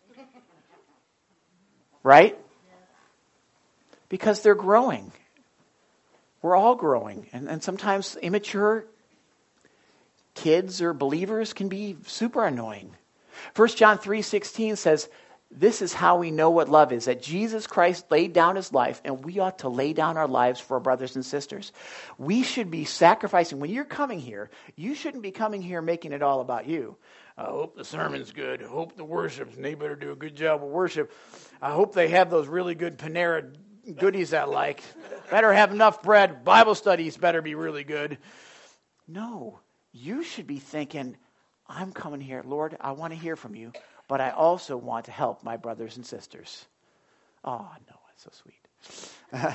Right? Because they're growing. We're all growing. And, and sometimes immature kids or believers can be super annoying. First John three sixteen says, this is how we know what love is, that Jesus Christ laid down his life, and we ought to lay down our lives for our brothers and sisters. We should be sacrificing. When you're coming here, you shouldn't be coming here making it all about you. I hope the sermon's good. I hope the worship's, and they better do a good job of worship. I hope they have those really good Panera goodies I like. Better have enough bread. Bible studies better be really good. No, you should be thinking, I'm coming here. Lord, I want to hear from you. But I also want to help my brothers and sisters. Oh, no, it's so sweet. Uh,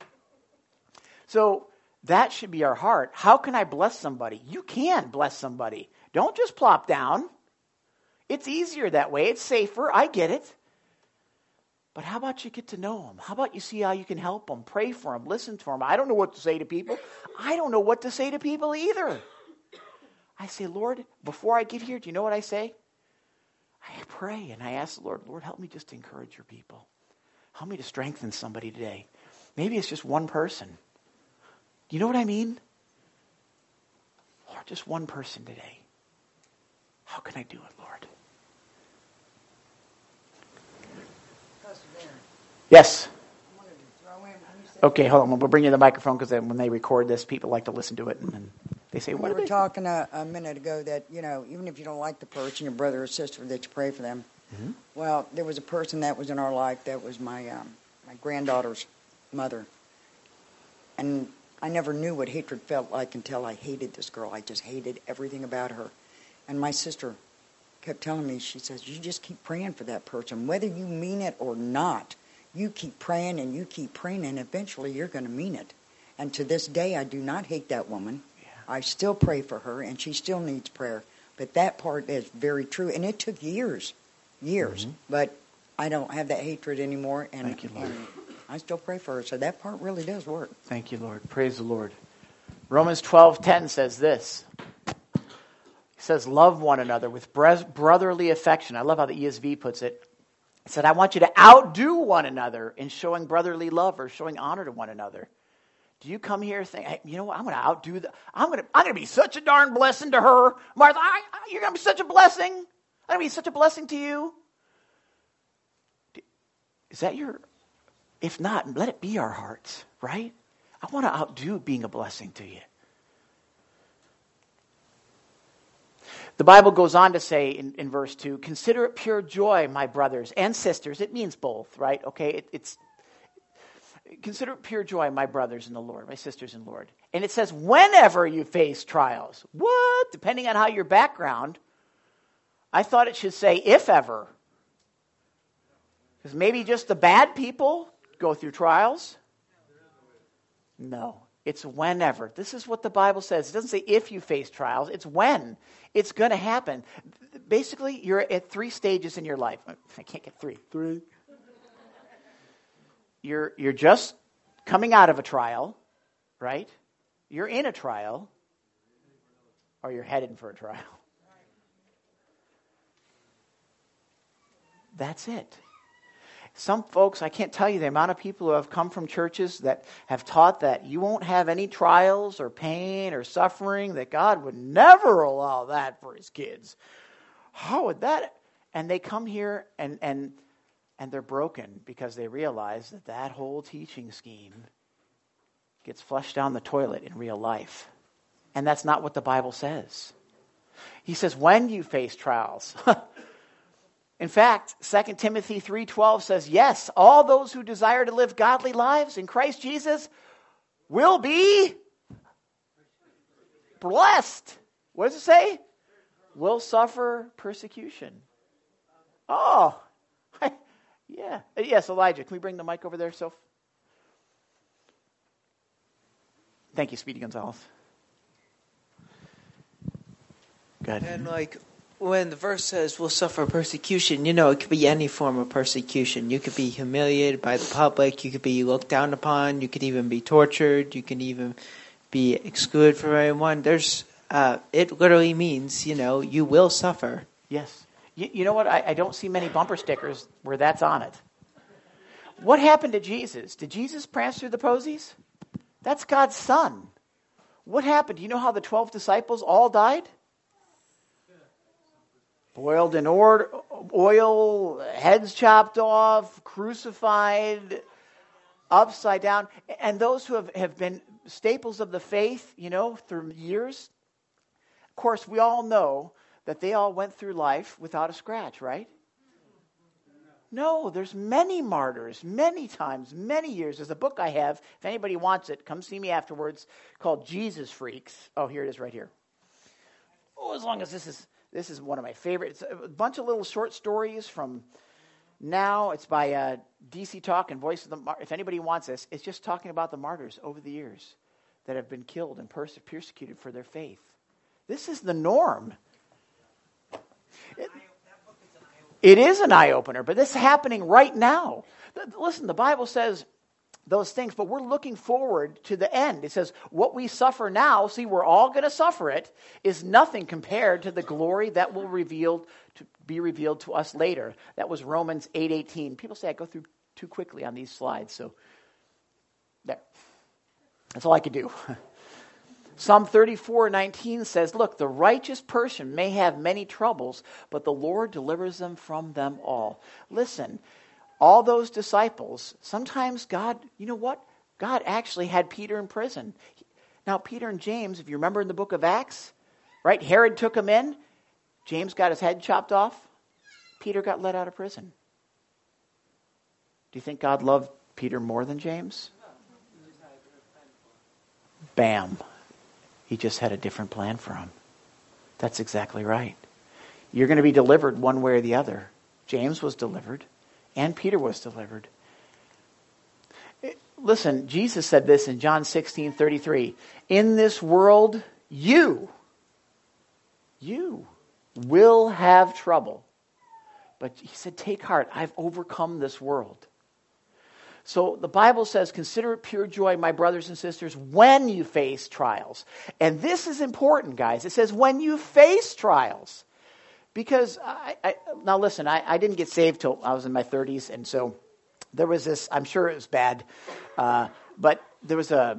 so that should be our heart. How can I bless somebody? You can bless somebody. Don't just plop down. It's easier that way. It's safer. I get it. But how about you get to know them? How about you see how you can help them, pray for them, listen to them? I don't know what to say to people. I don't know what to say to people either. I say, Lord, before I get here, do you know what I say? I pray and I ask the Lord, Lord, help me just to encourage your people. Help me to strengthen somebody today. Maybe it's just one person. Do you know what I mean? Lord, just one person today. How can I do it, Lord? Yes. Okay, hold on. We'll bring you the microphone because when they record this, people like to listen to it, and then they say, "What?" We are were they? talking a, a minute ago that you know, even if you don't like the person, your brother or sister, that you pray for them. Mm-hmm. Well, there was a person that was in our life that was my um, my granddaughter's mother, and I never knew what hatred felt like until I hated this girl. I just hated everything about her, and my sister kept telling me, she says, "You just keep praying for that person, whether you mean it or not. You keep praying and you keep praying, and eventually you're going to mean it." And to this day, I do not hate that woman. Yeah. I still pray for her, and she still needs prayer. But that part is very true, and it took years, years. Mm-hmm. But I don't have that hatred anymore, and, Thank you, Lord. and I still pray for her. So that part really does work. Thank you, Lord. Praise the Lord. Romans twelve ten says this. It says, "Love one another with brotherly affection." I love how the E S V puts it. It said, "I want you to outdo one another in showing brotherly love or showing honor to one another." Do you come here thinking, hey, you know what, I'm going to outdo the, I'm going to, I'm going to be such a darn blessing to her. Martha, I, I, you're going to be such a blessing. I'm going to be such a blessing to you. Is that your, if not, let it be our hearts, right? I want to outdo being a blessing to you. The Bible goes on to say in, in verse two, "Consider it pure joy, my brothers and sisters." It means both, right? Okay, it, it's consider it pure joy, my brothers in the Lord, my sisters in the Lord. And it says, whenever you face trials. What? Depending on how your background. I thought it should say, if ever. Because maybe just the bad people go through trials. No. It's whenever. This is what the Bible says. It doesn't say if you face trials. It's when. It's going to happen. Basically, you're at three stages in your life. I can't get three. Three. You're, you're just coming out of a trial, right? You're in a trial, or you're headed for a trial. That's it. Some folks, I can't tell you the amount of people who have come from churches that have taught that you won't have any trials or pain or suffering, that God would never allow that for his kids. How would that? And they come here and, and, and they're broken because they realize that that whole teaching scheme gets flushed down the toilet in real life. And that's not what the Bible says. He says, when you face trials. In fact, Second Timothy three twelve says, yes, all those who desire to live godly lives in Christ Jesus will be blessed. What does it say? Will suffer persecution. Oh, yeah. Yes, Elijah, can we bring the mic over there, Soph? Thank you, Speedy Gonzalez. Good. And like, when the verse says we'll suffer persecution, you know, it could be any form of persecution. You could be humiliated by the public. You could be looked down upon. You could even be tortured. You can even be excluded from everyone. There's, uh, it literally means, you know, you will suffer. Yes. You, you know what? I, I don't see many bumper stickers where that's on it. What happened to Jesus? Did Jesus prance through the posies? That's God's son. What happened? Do you know how the twelve disciples all died? Boiled in oil, heads chopped off, crucified, upside down. And those who have, have been staples of the faith, you know, through years. Of course, we all know that they all went through life without a scratch, right? No, there's many martyrs, many times, many years. There's a book I have. If anybody wants it, come see me afterwards, called Jesus Freaks. Oh, here it is right here. Oh, as long as this is... This is one of my favorites. It's a bunch of little short stories from now. It's by uh, D C Talk and Voice of the Mar- If anybody wants this, it's just talking about the martyrs over the years that have been killed and perse- persecuted for their faith. This is the norm. It, it is an eye-opener, but this is happening right now. Listen, the Bible says those things, but we're looking forward to the end. It says, what we suffer now, see, we're all going to suffer it, is nothing compared to the glory that will reveal to be revealed to us later. That was Romans eight eighteen. People say I go through too quickly on these slides, so there. That's all I could do. Psalm thirty-four nineteen says, look, the righteous person may have many troubles, but the Lord delivers them from them all. Listen, all those disciples, sometimes God, you know what? God actually had Peter in prison. Now, Peter and James, if you remember in the book of Acts, right? Herod took him in. James got his head chopped off. Peter got let out of prison. Do you think God loved Peter more than James? Bam. He just had a different plan for him. That's exactly right. You're going to be delivered one way or the other. James was delivered. And Peter was delivered. Listen, Jesus said this in John sixteen thirty-three. In this world, you, you will have trouble. But he said, take heart, I've overcome this world. So the Bible says, consider it pure joy, my brothers and sisters, when you face trials. And this is important, guys. It says, when you face trials. Because, I, I, now listen, I, I didn't get saved till I was in my thirties, and so there was this, I'm sure it was bad, uh, but there was a,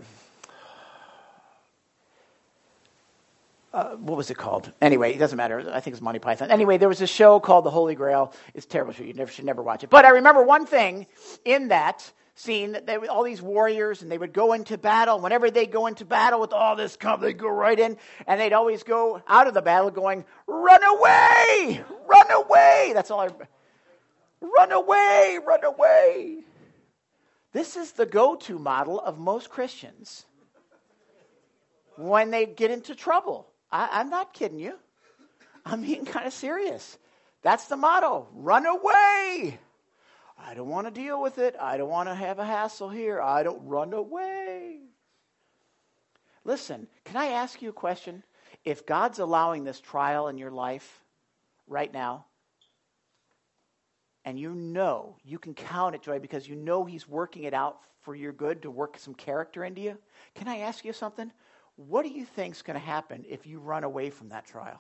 uh, what was it called? Anyway, it doesn't matter. I think it's Monty Python. Anyway, there was a show called The Holy Grail. It's a terrible show. You never, should never watch it. But I remember one thing in that scene, that they, all these warriors, and they would go into battle. Whenever they go into battle with all this stuff, they'd go right in, and they'd always go out of the battle going, run away, run away. That's all I, run away, run away. This is the go-to model of most Christians when they get into trouble. I, I'm not kidding you. I'm being kind of serious. That's the motto, run away. I don't want to deal with it. I don't want to have a hassle here. I don't run away. Listen, can I ask you a question? If God's allowing this trial in your life right now, and you know, you can count it joy because you know he's working it out for your good to work some character into you, can I ask you something? What do you think is going to happen if you run away from that trial?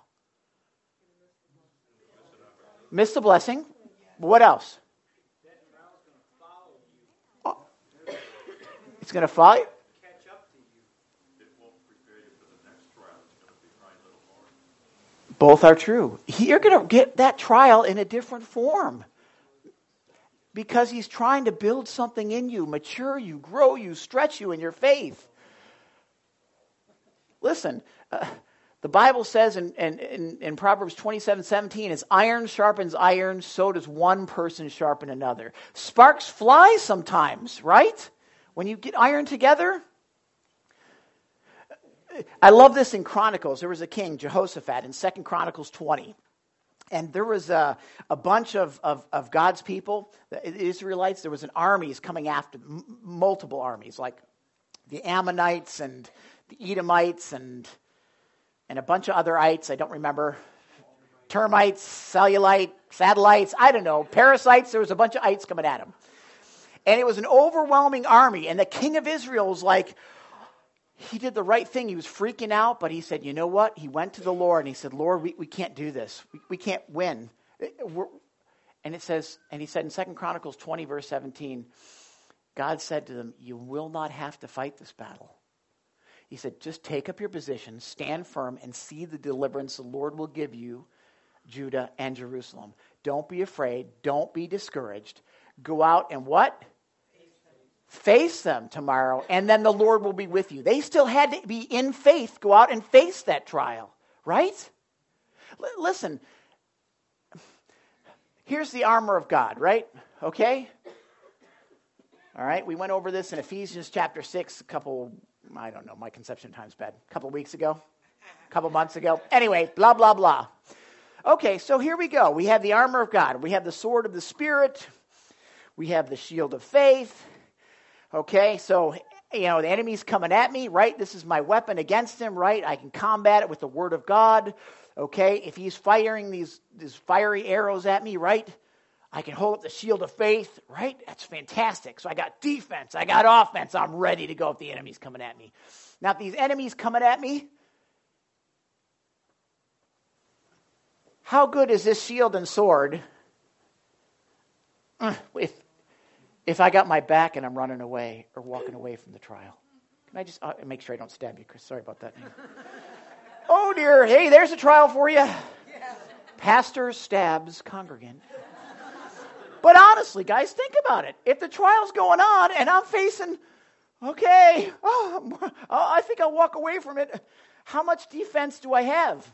Miss the blessing. What else? It's going to follow you. Both are true. You're going to get that trial in a different form. Because he's trying to build something in you, mature you, grow you, stretch you in your faith. Listen, uh, the Bible says in, in, in, in Proverbs twenty-seven seventeen, as iron sharpens iron, so does one person sharpen another. Sparks fly sometimes, right? When you get iron together. I love this in Chronicles. There was a king, Jehoshaphat, in Second Chronicles twenty. And there was a, a bunch of, of, of God's people, the Israelites. There was an armies coming after them, m- multiple armies, like the Ammonites and the Edomites and and a bunch of other ites. I don't remember. Termites, cellulite, satellites, I don't know. Parasites, there was a bunch of ites coming at him. And it was an overwhelming army. And the king of Israel was like, he did the right thing. He was freaking out, but he said, you know what? He went to the Lord and he said, Lord, we, we can't do this. We, we can't win. We're, and it says, and he said in Second Chronicles twenty, verse seventeen, God said to them, you will not have to fight this battle. He said, just take up your position, stand firm, and see the deliverance the Lord will give you, Judah and Jerusalem. Don't be afraid. Don't be discouraged. Go out and what? Face them tomorrow, and then the Lord will be with you. They still had to be in faith, go out and face that trial, right? L- listen, here's the armor of God, right? Okay? All right, we went over this in Ephesians chapter six a couple, I don't know, my conception time's bad, a couple weeks ago, a couple months ago. Anyway, blah, blah, blah. Okay, so here we go. We have the armor of God. We have the sword of the Spirit. We have the shield of faith. Okay, so, you know, the enemy's coming at me, right? This is my weapon against him, right? I can combat it with the word of God. Okay, if he's firing these, these fiery arrows at me, right? I can hold up the shield of faith, right? That's fantastic. So I got defense, I got offense. I'm ready to go if the enemy's coming at me. Now, if these enemies coming at me, how good is this shield and sword if, if I got my back and I'm running away or walking away from the trial? Can I just uh, make sure I don't stab you, Chris? Sorry about that. Oh, dear. Hey, there's a trial for you. Yeah. Pastor stabs congregant. But honestly, guys, think about it. If the trial's going on and I'm facing, okay, oh, I think I'll walk away from it. How much defense do I have?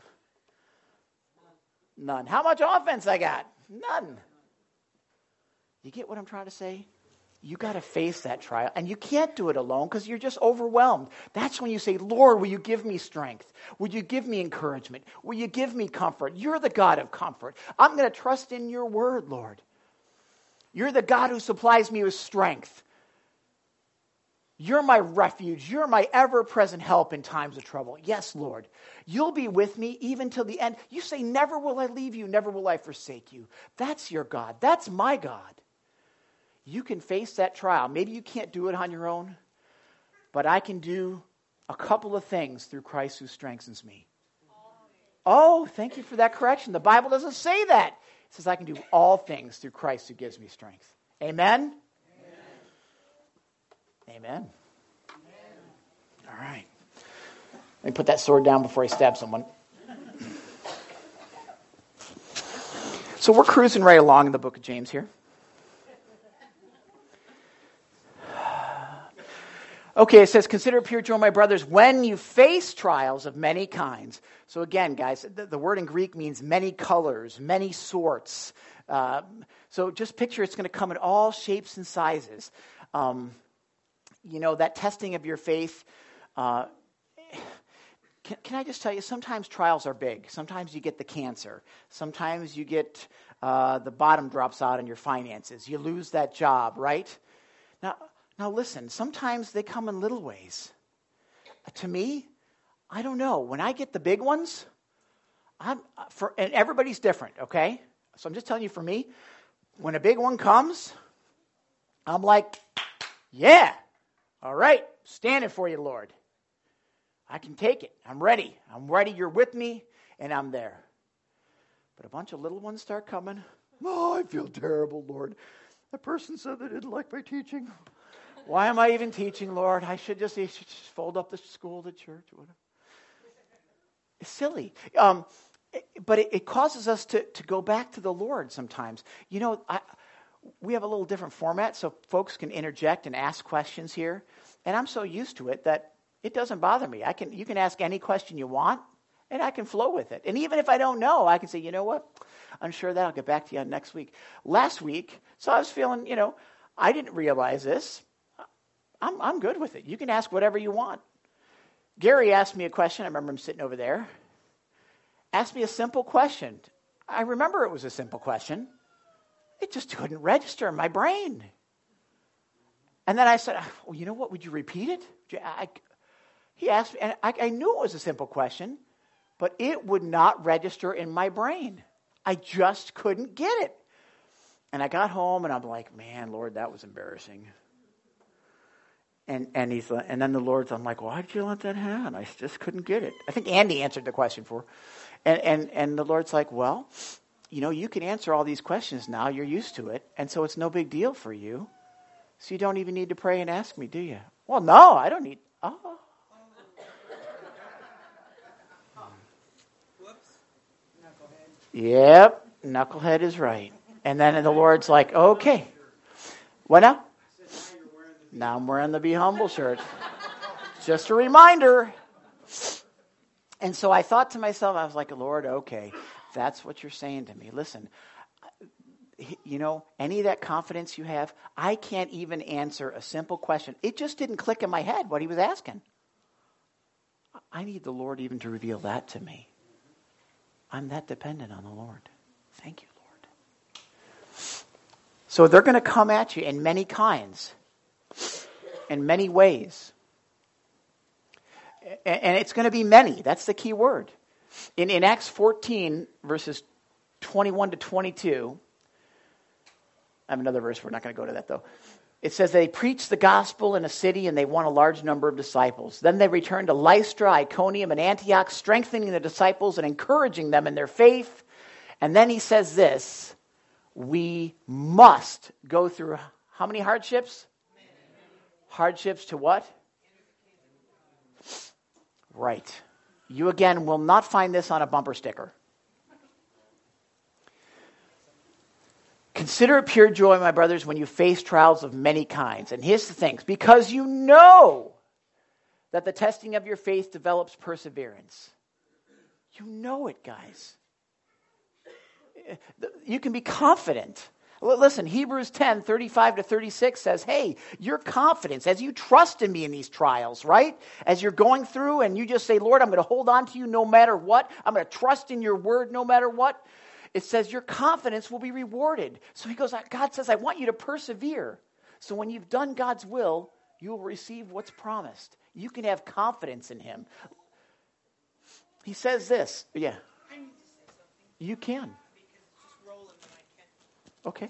None. How much offense I got? None. You get what I'm trying to say? You got to face that trial, and you can't do it alone because you're just overwhelmed. That's when you say, Lord, will you give me strength? Will you give me encouragement? Will you give me comfort? You're the God of comfort. I'm going to trust in your word, Lord. You're the God who supplies me with strength. You're my refuge. You're my ever-present help in times of trouble. Yes, Lord. You'll be with me even till the end. You say, never will I leave you, never will I forsake you. That's your God. That's my God. You can face that trial. Maybe you can't do it on your own, but I can do a couple of things through Christ who strengthens me. Oh, thank you for that correction. The Bible doesn't say that. It says I can do all things through Christ who gives me strength. Amen? Amen. Amen. All right. Let me put that sword down before I stab someone. So we're cruising right along in the book of James here. Okay, it says, consider it pure joy, my brothers, when you face trials of many kinds. So again, guys, the, the word in Greek means many colors, many sorts. Uh, so just picture it's going to come in all shapes and sizes. Um, you know, that testing of your faith, uh, can, can I just tell you, sometimes trials are big. Sometimes you get the cancer. Sometimes you get uh, the bottom drops out in your finances. You lose that job, right? Now, Now listen, sometimes they come in little ways. To me, I don't know. When I get the big ones, I'm for and everybody's different, okay? So I'm just telling you for me, when a big one comes, I'm like, yeah, all right, standing for you, Lord. I can take it. I'm ready. I'm ready. You're with me, and I'm there. But a bunch of little ones start coming. Oh, I feel terrible, Lord. That person said they didn't like my teaching. Why am I even teaching, Lord? I should just, should just fold up the school, the church, whatever. It's silly. Um, it, but it, it causes us to, to go back to the Lord sometimes. You know, I, we have a little different format so folks can interject and ask questions here. And I'm so used to it that it doesn't bother me. I can You can ask any question you want, and I can flow with it. And even if I don't know, I can say, you know what? I'm sure that I'll get back to you on next week. Last week, so I was feeling, you know, I didn't realize this. I'm I'm good with it. You can ask whatever you want. Gary asked me a question. I remember him sitting over there. Asked me a simple question. I remember it was a simple question. It just couldn't register in my brain. And then I said, well, you know what? Would you repeat it? I, he asked me, and I, I knew it was a simple question, but it would not register in my brain. I just couldn't get it. And I got home, and I'm like, man, Lord, that was embarrassing. And and he's and then the Lord's, I'm like, why did you let that happen? I just couldn't get it. I think Andy answered the question for her. And, and, and the Lord's like, well, you know, you can answer all these questions now. You're used to it. And so it's no big deal for you. So you don't even need to pray and ask me, do you? Well, no, I don't need. Oh. Whoops. Knucklehead. Yep, knucklehead is right. And then the Lord's like, okay. What now? Now I'm wearing the Be Humble shirt. Just a reminder. And so I thought to myself, I was like, Lord, okay, that's what you're saying to me. Listen, you know, any of that confidence you have, I can't even answer a simple question. It just didn't click in my head what he was asking. I need the Lord even to reveal that to me. I'm that dependent on the Lord. Thank you, Lord. So they're going to come at you in many kinds. In many ways. And it's going to be many. That's the key word. In, in Acts fourteen, verses twenty-one to twenty-two, I have another verse. We're not going to go to that, though. It says they preached the gospel in a city and they won a large number of disciples. Then they returned to Lystra, Iconium, and Antioch, strengthening the disciples and encouraging them in their faith. And then he says this, we must go through how many hardships? Hardships to what? Right. You again will not find this on a bumper sticker. Consider it pure joy, my brothers, when you face trials of many kinds. And here's the thing. Because you know that the testing of your faith develops perseverance. You know it, guys. You can be confident. Listen, Hebrews ten, thirty-five to thirty-six says, hey, your confidence, as you trust in me in these trials, right? As you're going through and you just say, Lord, I'm going to hold on to you no matter what. I'm going to trust in your word no matter what. It says your confidence will be rewarded. So he goes, God says, I want you to persevere. So when you've done God's will, you will receive what's promised. You can have confidence in him. He says this. Yeah. You can. Okay.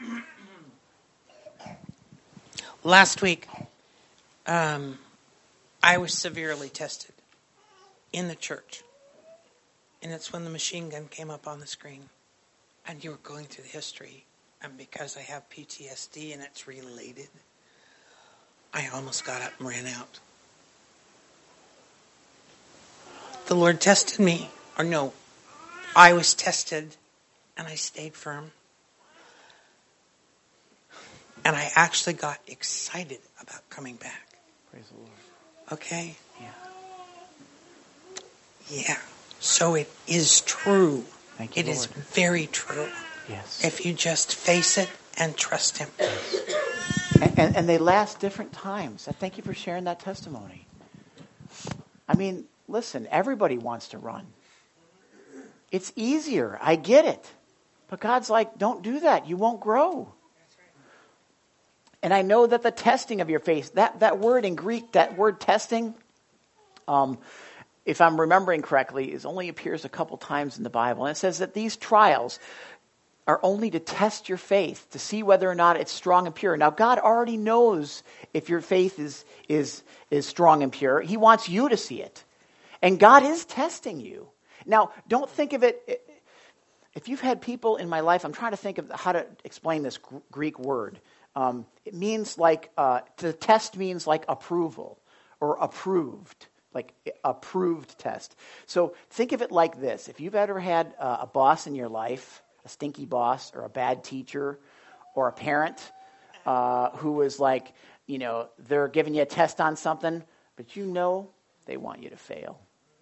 Last week, um, I was severely tested in the church. And it's when the machine gun came up on the screen. And you were going through the history. And because I have P T S D and it's related, I almost got up and ran out. The Lord tested me. Or no, I was tested and I stayed firm. And I actually got excited about coming back. Praise the Lord. Okay? Yeah. Yeah. So it is true. Thank you, It Lord. is very true. Yes. If you just face it and trust him. And, and, and they last different times. Thank you for sharing that testimony. I mean, listen, everybody wants to run. It's easier. I get it. But God's like, don't do that. You won't grow. And I know that the testing of your faith, that, that word in Greek, that word testing, um, if I'm remembering correctly, is only appears a couple times in the Bible. And it says that these trials are only to test your faith, to see whether or not it's strong and pure. Now, God already knows if your faith is, is, is strong and pure. He wants you to see it. And God is testing you. Now, don't think of it, if you've had people in my life, I'm trying to think of how to explain this Greek word. Um, it means like, uh, the test means like approval or approved, like approved test. So think of it like this. If you've ever had uh, a boss in your life, a stinky boss or a bad teacher or a parent uh, who is like, you know, they're giving you a test on something, but you know they want you to fail.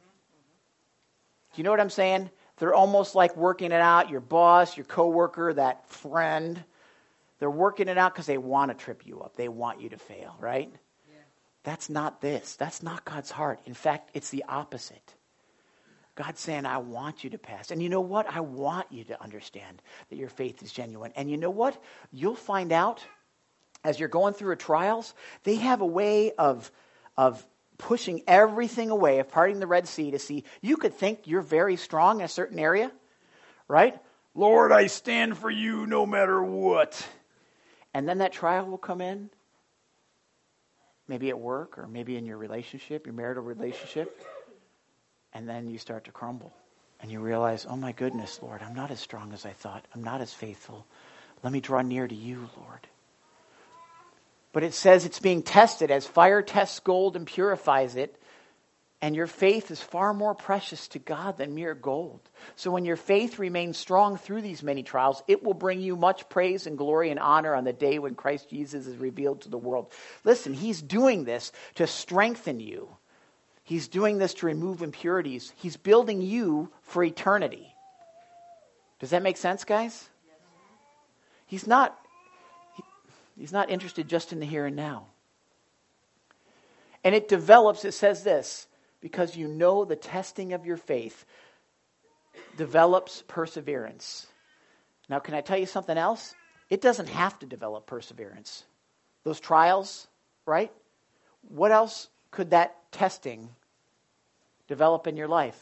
Do you know what I'm saying? They're almost like working it out, your boss, your coworker, that friend. They're working it out because they want to trip you up. They want you to fail, right? Yeah. That's not this. That's not God's heart. In fact, it's the opposite. God's saying, I want you to pass. And you know what? I want you to understand that your faith is genuine. And you know what? You'll find out as you're going through a trials, they have a way of, of pushing everything away, of parting the Red Sea to see. You could think you're very strong in a certain area, right? Lord, I stand for you no matter what. And then that trial will come in, maybe at work or maybe in your relationship, your marital relationship, and then you start to crumble. And you realize, oh my goodness, Lord, I'm not as strong as I thought. I'm not as faithful. Let me draw near to you, Lord. But it says it's being tested as fire tests gold and purifies it. And your faith is far more precious to God than mere gold. So when your faith remains strong through these many trials, it will bring you much praise and glory and honor on the day when Christ Jesus is revealed to the world. Listen, he's doing this to strengthen you. He's doing this to remove impurities. He's building you for eternity. Does that make sense, guys? He's not, he, he's not interested just in the here and now. And it develops, it says this, because you know the testing of your faith develops perseverance. Now, can I tell you something else? It doesn't have to develop perseverance. Those trials, right? What else could that testing develop in your life?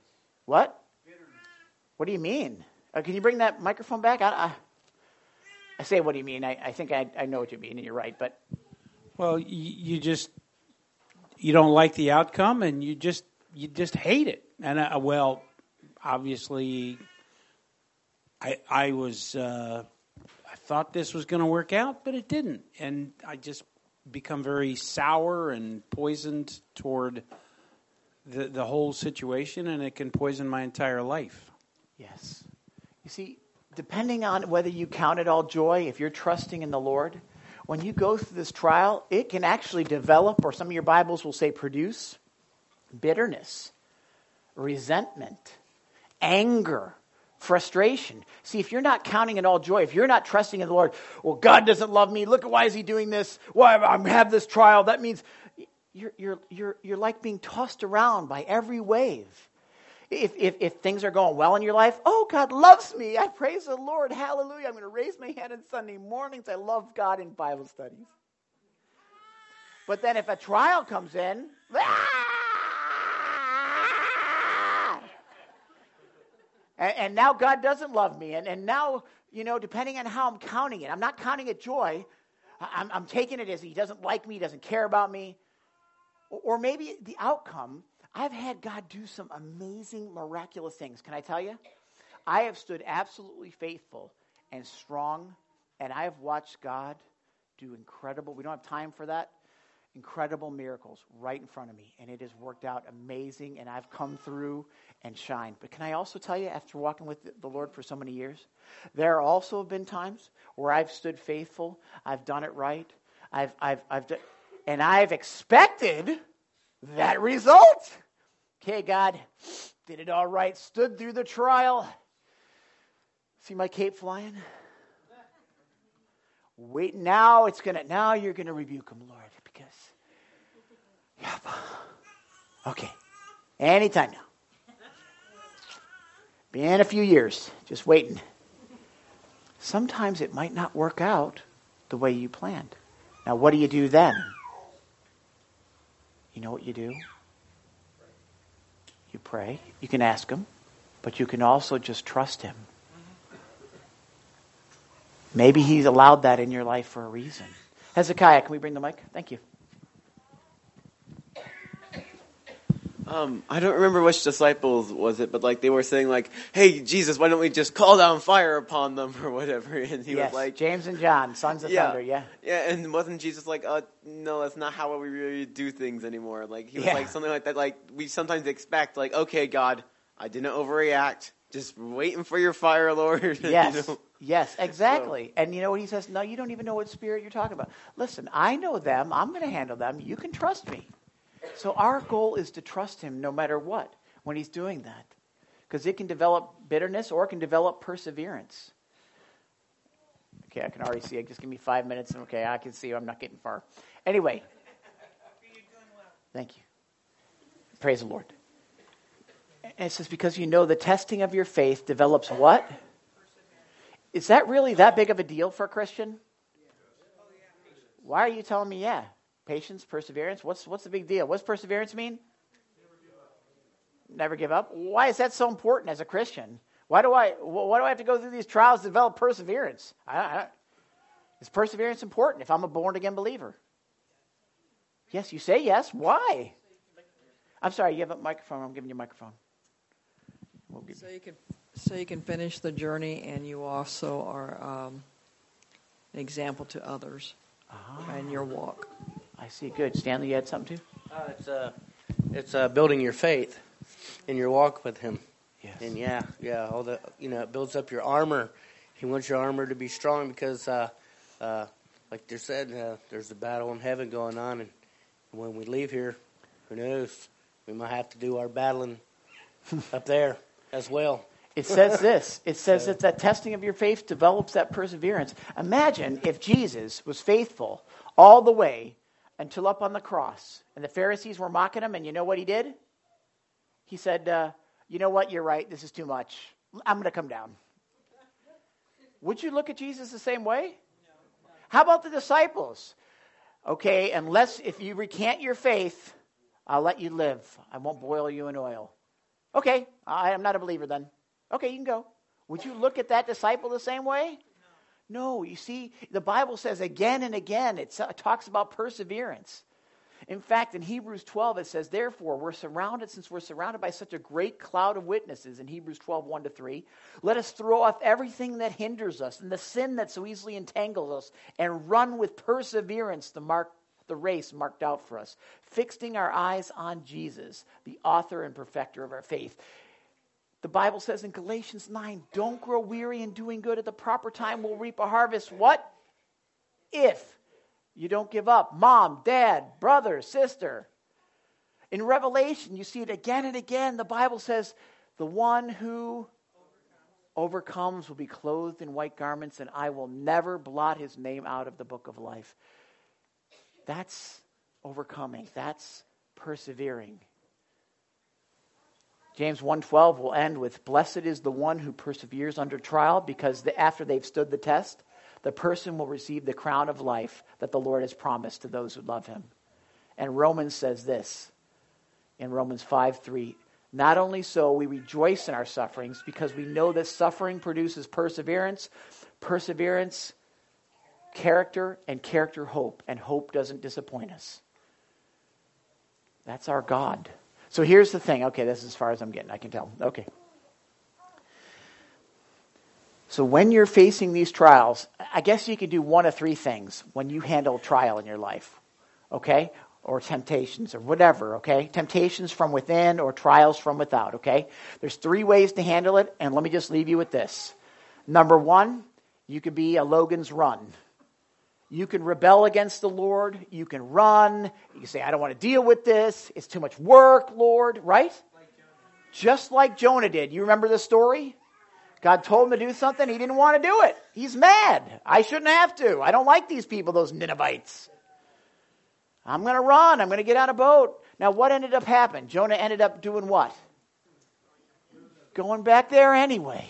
What? What do you mean? Uh, can you bring that microphone back? I, I, I say, what do you mean? I, I think I, I know what you mean, and you're right. But Well, you, you just you don't like the outcome, and you just you just hate it. And uh, well, obviously, I I was uh, I thought this was going to work out, but it didn't, and I just become very sour and poisoned toward the the whole situation, and it can poison my entire life. yes. You see, depending on whether you count it all joy, if you're trusting in the Lord, when you go through this trial, it can actually develop, or some of your Bibles will say produce, bitterness, resentment, anger, frustration. See, if you're not counting it all joy, if you're not trusting in the Lord, well, God doesn't love me. Look at why is He doing this? Why I have this trial? That means you're you're you're you're like being tossed around by every wave. If if if things are going well in your life, oh, God loves me. I praise the Lord. Hallelujah. I'm going to raise my hand on Sunday mornings. I love God in Bible studies. But then if a trial comes in, ah! and, and now God doesn't love me. And, and now, you know, depending on how I'm counting it, I'm not counting it joy. I'm, I'm taking it as He doesn't like me, doesn't care about me. Or, or maybe the outcome, I've had God do some amazing, miraculous things. Can I tell you? I have stood absolutely faithful and strong, and I have watched God do incredible, we don't have time for that, incredible miracles right in front of me. And it has worked out amazing, and I've come through and shined. But can I also tell you, after walking with the Lord for so many years, there also have been times where I've stood faithful, I've done it right, I've, I've, I've done, and I've expected that result. Okay, God, did it all right, stood through the trial. See my cape flying? Wait, now it's gonna. Now you're gonna rebuke him, Lord, because. Yeah. Okay. Anytime now. Be in a few years, just waiting. Sometimes it might not work out the way you planned. Now, what do you do then? You know what you do? You pray. You can ask Him, but you can also just trust Him. Maybe He's allowed that in your life for a reason. Hezekiah, can we bring the mic? Thank you. Um, I don't remember which disciples was it, but like they were saying like, "Hey Jesus, why don't we just call down fire upon them or whatever?" And he yes, was like, James and John, sons of yeah, thunder, yeah. Yeah, and wasn't Jesus like, "Uh, no, that's not how we really do things anymore." Like he was yeah. like something like that. Like we sometimes expect, like, "Okay, God, I didn't overreact. Just waiting for your fire, Lord." Yes, you know? yes, exactly. So, and you know what He says? No, you don't even know what spirit you're talking about. Listen, I know them. I'm going to handle them. You can trust me. So our goal is to trust Him no matter what when He's doing that. Because it can develop bitterness or it can develop perseverance. Okay, I can already see it. Just give me five minutes. And okay, I can see I'm not getting far. Anyway. Thank you. Praise the Lord. And it says, because you know the testing of your faith develops what? Is that really that big of a deal for a Christian? Why are you telling me yeah? Patience, perseverance. What's what's the big deal? What's perseverance mean? Never give up. Never give up. Why is that so important as a Christian? Why do I why do I have to go through these trials to develop perseverance? I, I, is perseverance important if I'm a born again believer? Yes, you say yes. Why? I'm sorry. You have a microphone. I'm giving you a microphone. We'll so you can so you can finish the journey, and you also are um, an example to others ah. in your walk. I see. Good. Stanley, you had something too? Uh, it's uh, it's uh, building your faith in your walk with Him. Yes. And yeah, yeah, all the you know, it builds up your armor. He wants your armor to be strong because, uh, uh, like they said, uh, there's a battle in heaven going on, and when we leave here, who knows? We might have to do our battling up there as well. It says this. It says that that testing of your faith develops that perseverance. Imagine if Jesus was faithful all the way until up on the cross, and the Pharisees were mocking Him, and you know what He did? He said, uh, you know what, you're right, this is too much. I'm going to come down. Would you look at Jesus the same way? How about the disciples? Okay, unless if you recant your faith, I'll let you live. I won't boil you in oil. Okay, I, I'm not a believer then. Okay, you can go. Would you look at that disciple the same way? No, you see, the Bible says again and again, it talks about perseverance. In fact, in Hebrews twelve, it says, therefore, we're surrounded, since we're surrounded by such a great cloud of witnesses, in Hebrews twelve, one to three, let us throw off everything that hinders us and the sin that so easily entangles us and run with perseverance the mark, the race marked out for us, fixing our eyes on Jesus, the author and perfecter of our faith. The Bible says in Galatians nine, don't grow weary in doing good. At the proper time, we'll reap a harvest. What? If you don't give up. Mom, dad, brother, sister. In Revelation, you see it again and again. The Bible says, the one who overcomes will be clothed in white garments, and I will never blot his name out of the book of life. That's overcoming. That's persevering. James one twelve will end with, blessed is the one who perseveres under trial, because the, after they've stood the test, the person will receive the crown of life that the Lord has promised to those who love him. And Romans says this, in Romans five three, not only so, we rejoice in our sufferings, because we know that suffering produces perseverance, perseverance, character, and character hope, and hope doesn't disappoint us. That's our God. So here's the thing. Okay, this is as far as I'm getting, I can tell. Okay. So when you're facing these trials, I guess you can do one of three things when you handle a trial in your life, okay? Or temptations or whatever, okay? Temptations from within or trials from without, okay? There's three ways to handle it, and let me just leave you with this. Number one, you could be a Logan's Run. You can rebel against the Lord. You can run. You can say, I don't want to deal with this. It's too much work, Lord, right? Like just like Jonah did. You remember the story? God told him to do something. He didn't want to do it. He's mad. I shouldn't have to. I don't like these people, those Ninevites. I'm going to run. I'm going to get on a boat. Now, what ended up happening? Jonah ended up doing what? Going back there anyway.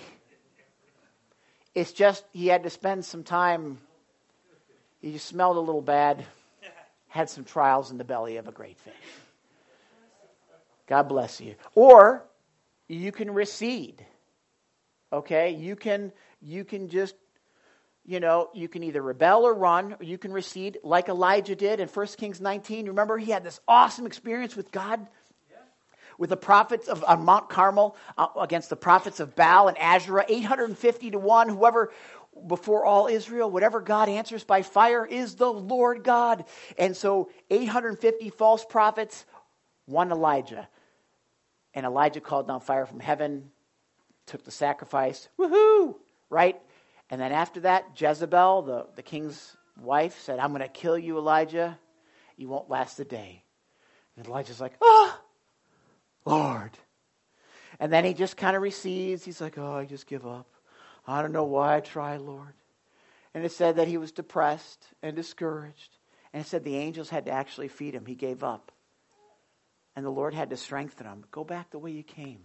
It's just he had to spend some time. He just smelled a little bad. Had some trials in the belly of a great fish. God bless you. Or you can recede. Okay, you can you can just, you know, you can either rebel or run, or you can recede like Elijah did in First Kings nineteen. Remember, he had this awesome experience with God, yeah. with the prophets of on Mount Carmel uh, against the prophets of Baal and Asherah, eight hundred fifty to one. Whoever before all Israel, whatever God answers by fire is the Lord God. And so, eight hundred fifty false prophets, one Elijah, and Elijah called down fire from heaven. Took the sacrifice, woohoo, right? And then after that, Jezebel, the, the king's wife, said, I'm going to kill you, Elijah. You won't last a day. And Elijah's like, oh, Lord. And then he just kind of recedes. He's like, oh, I just give up. I don't know why I try, Lord. And it said that he was depressed and discouraged. And it said the angels had to actually feed him. He gave up. And the Lord had to strengthen him. Go back the way you came.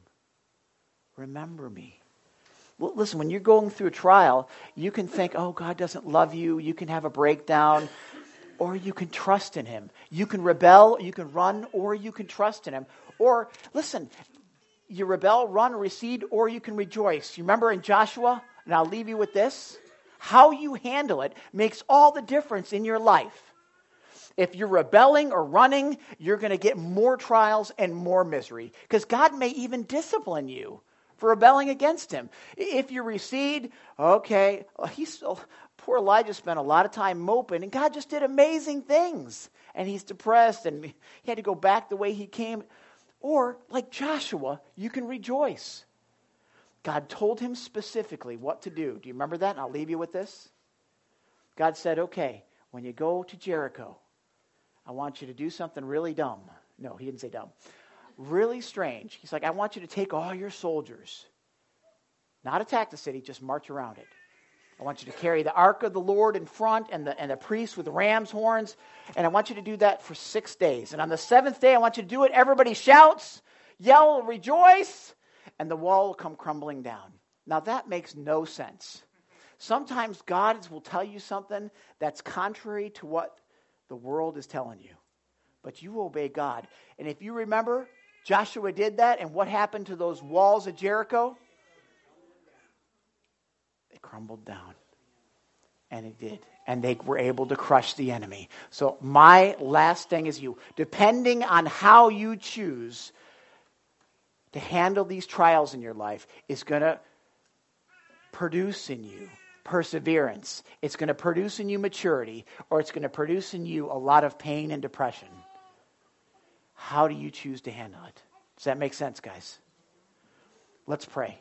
Remember me. Well, listen, when you're going through a trial, you can think, oh, God doesn't love you. You can have a breakdown. Or you can trust in him. You can rebel, you can run, or you can trust in him. Or, listen, you rebel, run, recede, or you can rejoice. You remember in Joshua? And I'll leave you with this. How you handle it makes all the difference in your life. If you're rebelling or running, you're going to get more trials and more misery. Because God may even discipline you for rebelling against him. If you recede, okay, he's still, poor Elijah spent a lot of time moping, and God just did amazing things. And he's depressed, and he had to go back the way he came. Or, like Joshua, you can rejoice. God told him specifically what to do. Do you remember that? And I'll leave you with this. God said, okay, when you go to Jericho, I want you to do something really dumb. No, he didn't say dumb. Really strange. He's like, I want you to take all your soldiers, not attack the city, just march around it. I want you to carry the ark of the Lord in front and the and the priests with the ram's horns, and I want you to do that for six days. And on the seventh day, I want you to do it. Everybody shouts, yell, rejoice, and the wall will come crumbling down. Now that makes no sense. Sometimes God will tell you something that's contrary to what the world is telling you. But you obey God. And if you remember, Joshua did that, and what happened to those walls of Jericho? They crumbled down. And it did. And they were able to crush the enemy. So my last thing is you. Depending on how you choose to handle these trials in your life is going to produce in you perseverance. It's going to produce in you maturity, or it's going to produce in you a lot of pain and depression. How do you choose to handle it? Does that make sense, guys? Let's pray.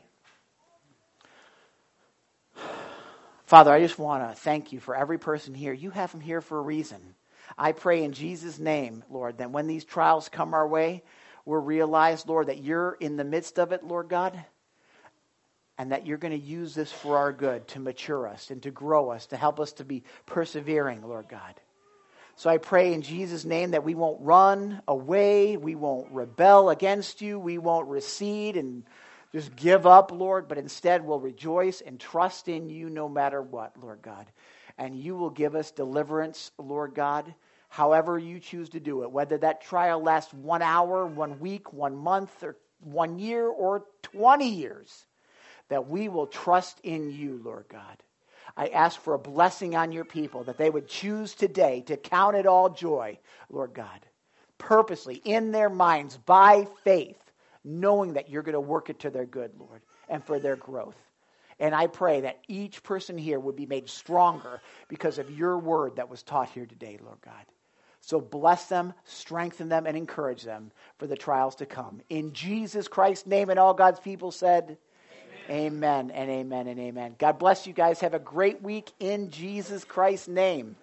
Father, I just want to thank you for every person here. You have them here for a reason. I pray in Jesus' name, Lord, that when these trials come our way, we'll realize, Lord, that you're in the midst of it, Lord God, and that you're going to use this for our good, to mature us and to grow us, to help us to be persevering, Lord God. So I pray in Jesus' name that we won't run away, we won't rebel against you, we won't recede and just give up, Lord, but instead we'll rejoice and trust in you no matter what, Lord God. And you will give us deliverance, Lord God, however you choose to do it, whether that trial lasts one hour, one week, one month, or one year, or twenty years. That we will trust in you, Lord God. I ask for a blessing on your people, that they would choose today to count it all joy, Lord God, purposely in their minds by faith, knowing that you're going to work it to their good, Lord, and for their growth. And I pray that each person here would be made stronger because of your word that was taught here today, Lord God. So bless them, strengthen them, and encourage them for the trials to come. In Jesus Christ's name, and all God's people said, Amen and amen and amen. God bless you guys. Have a great week in Jesus Christ's name.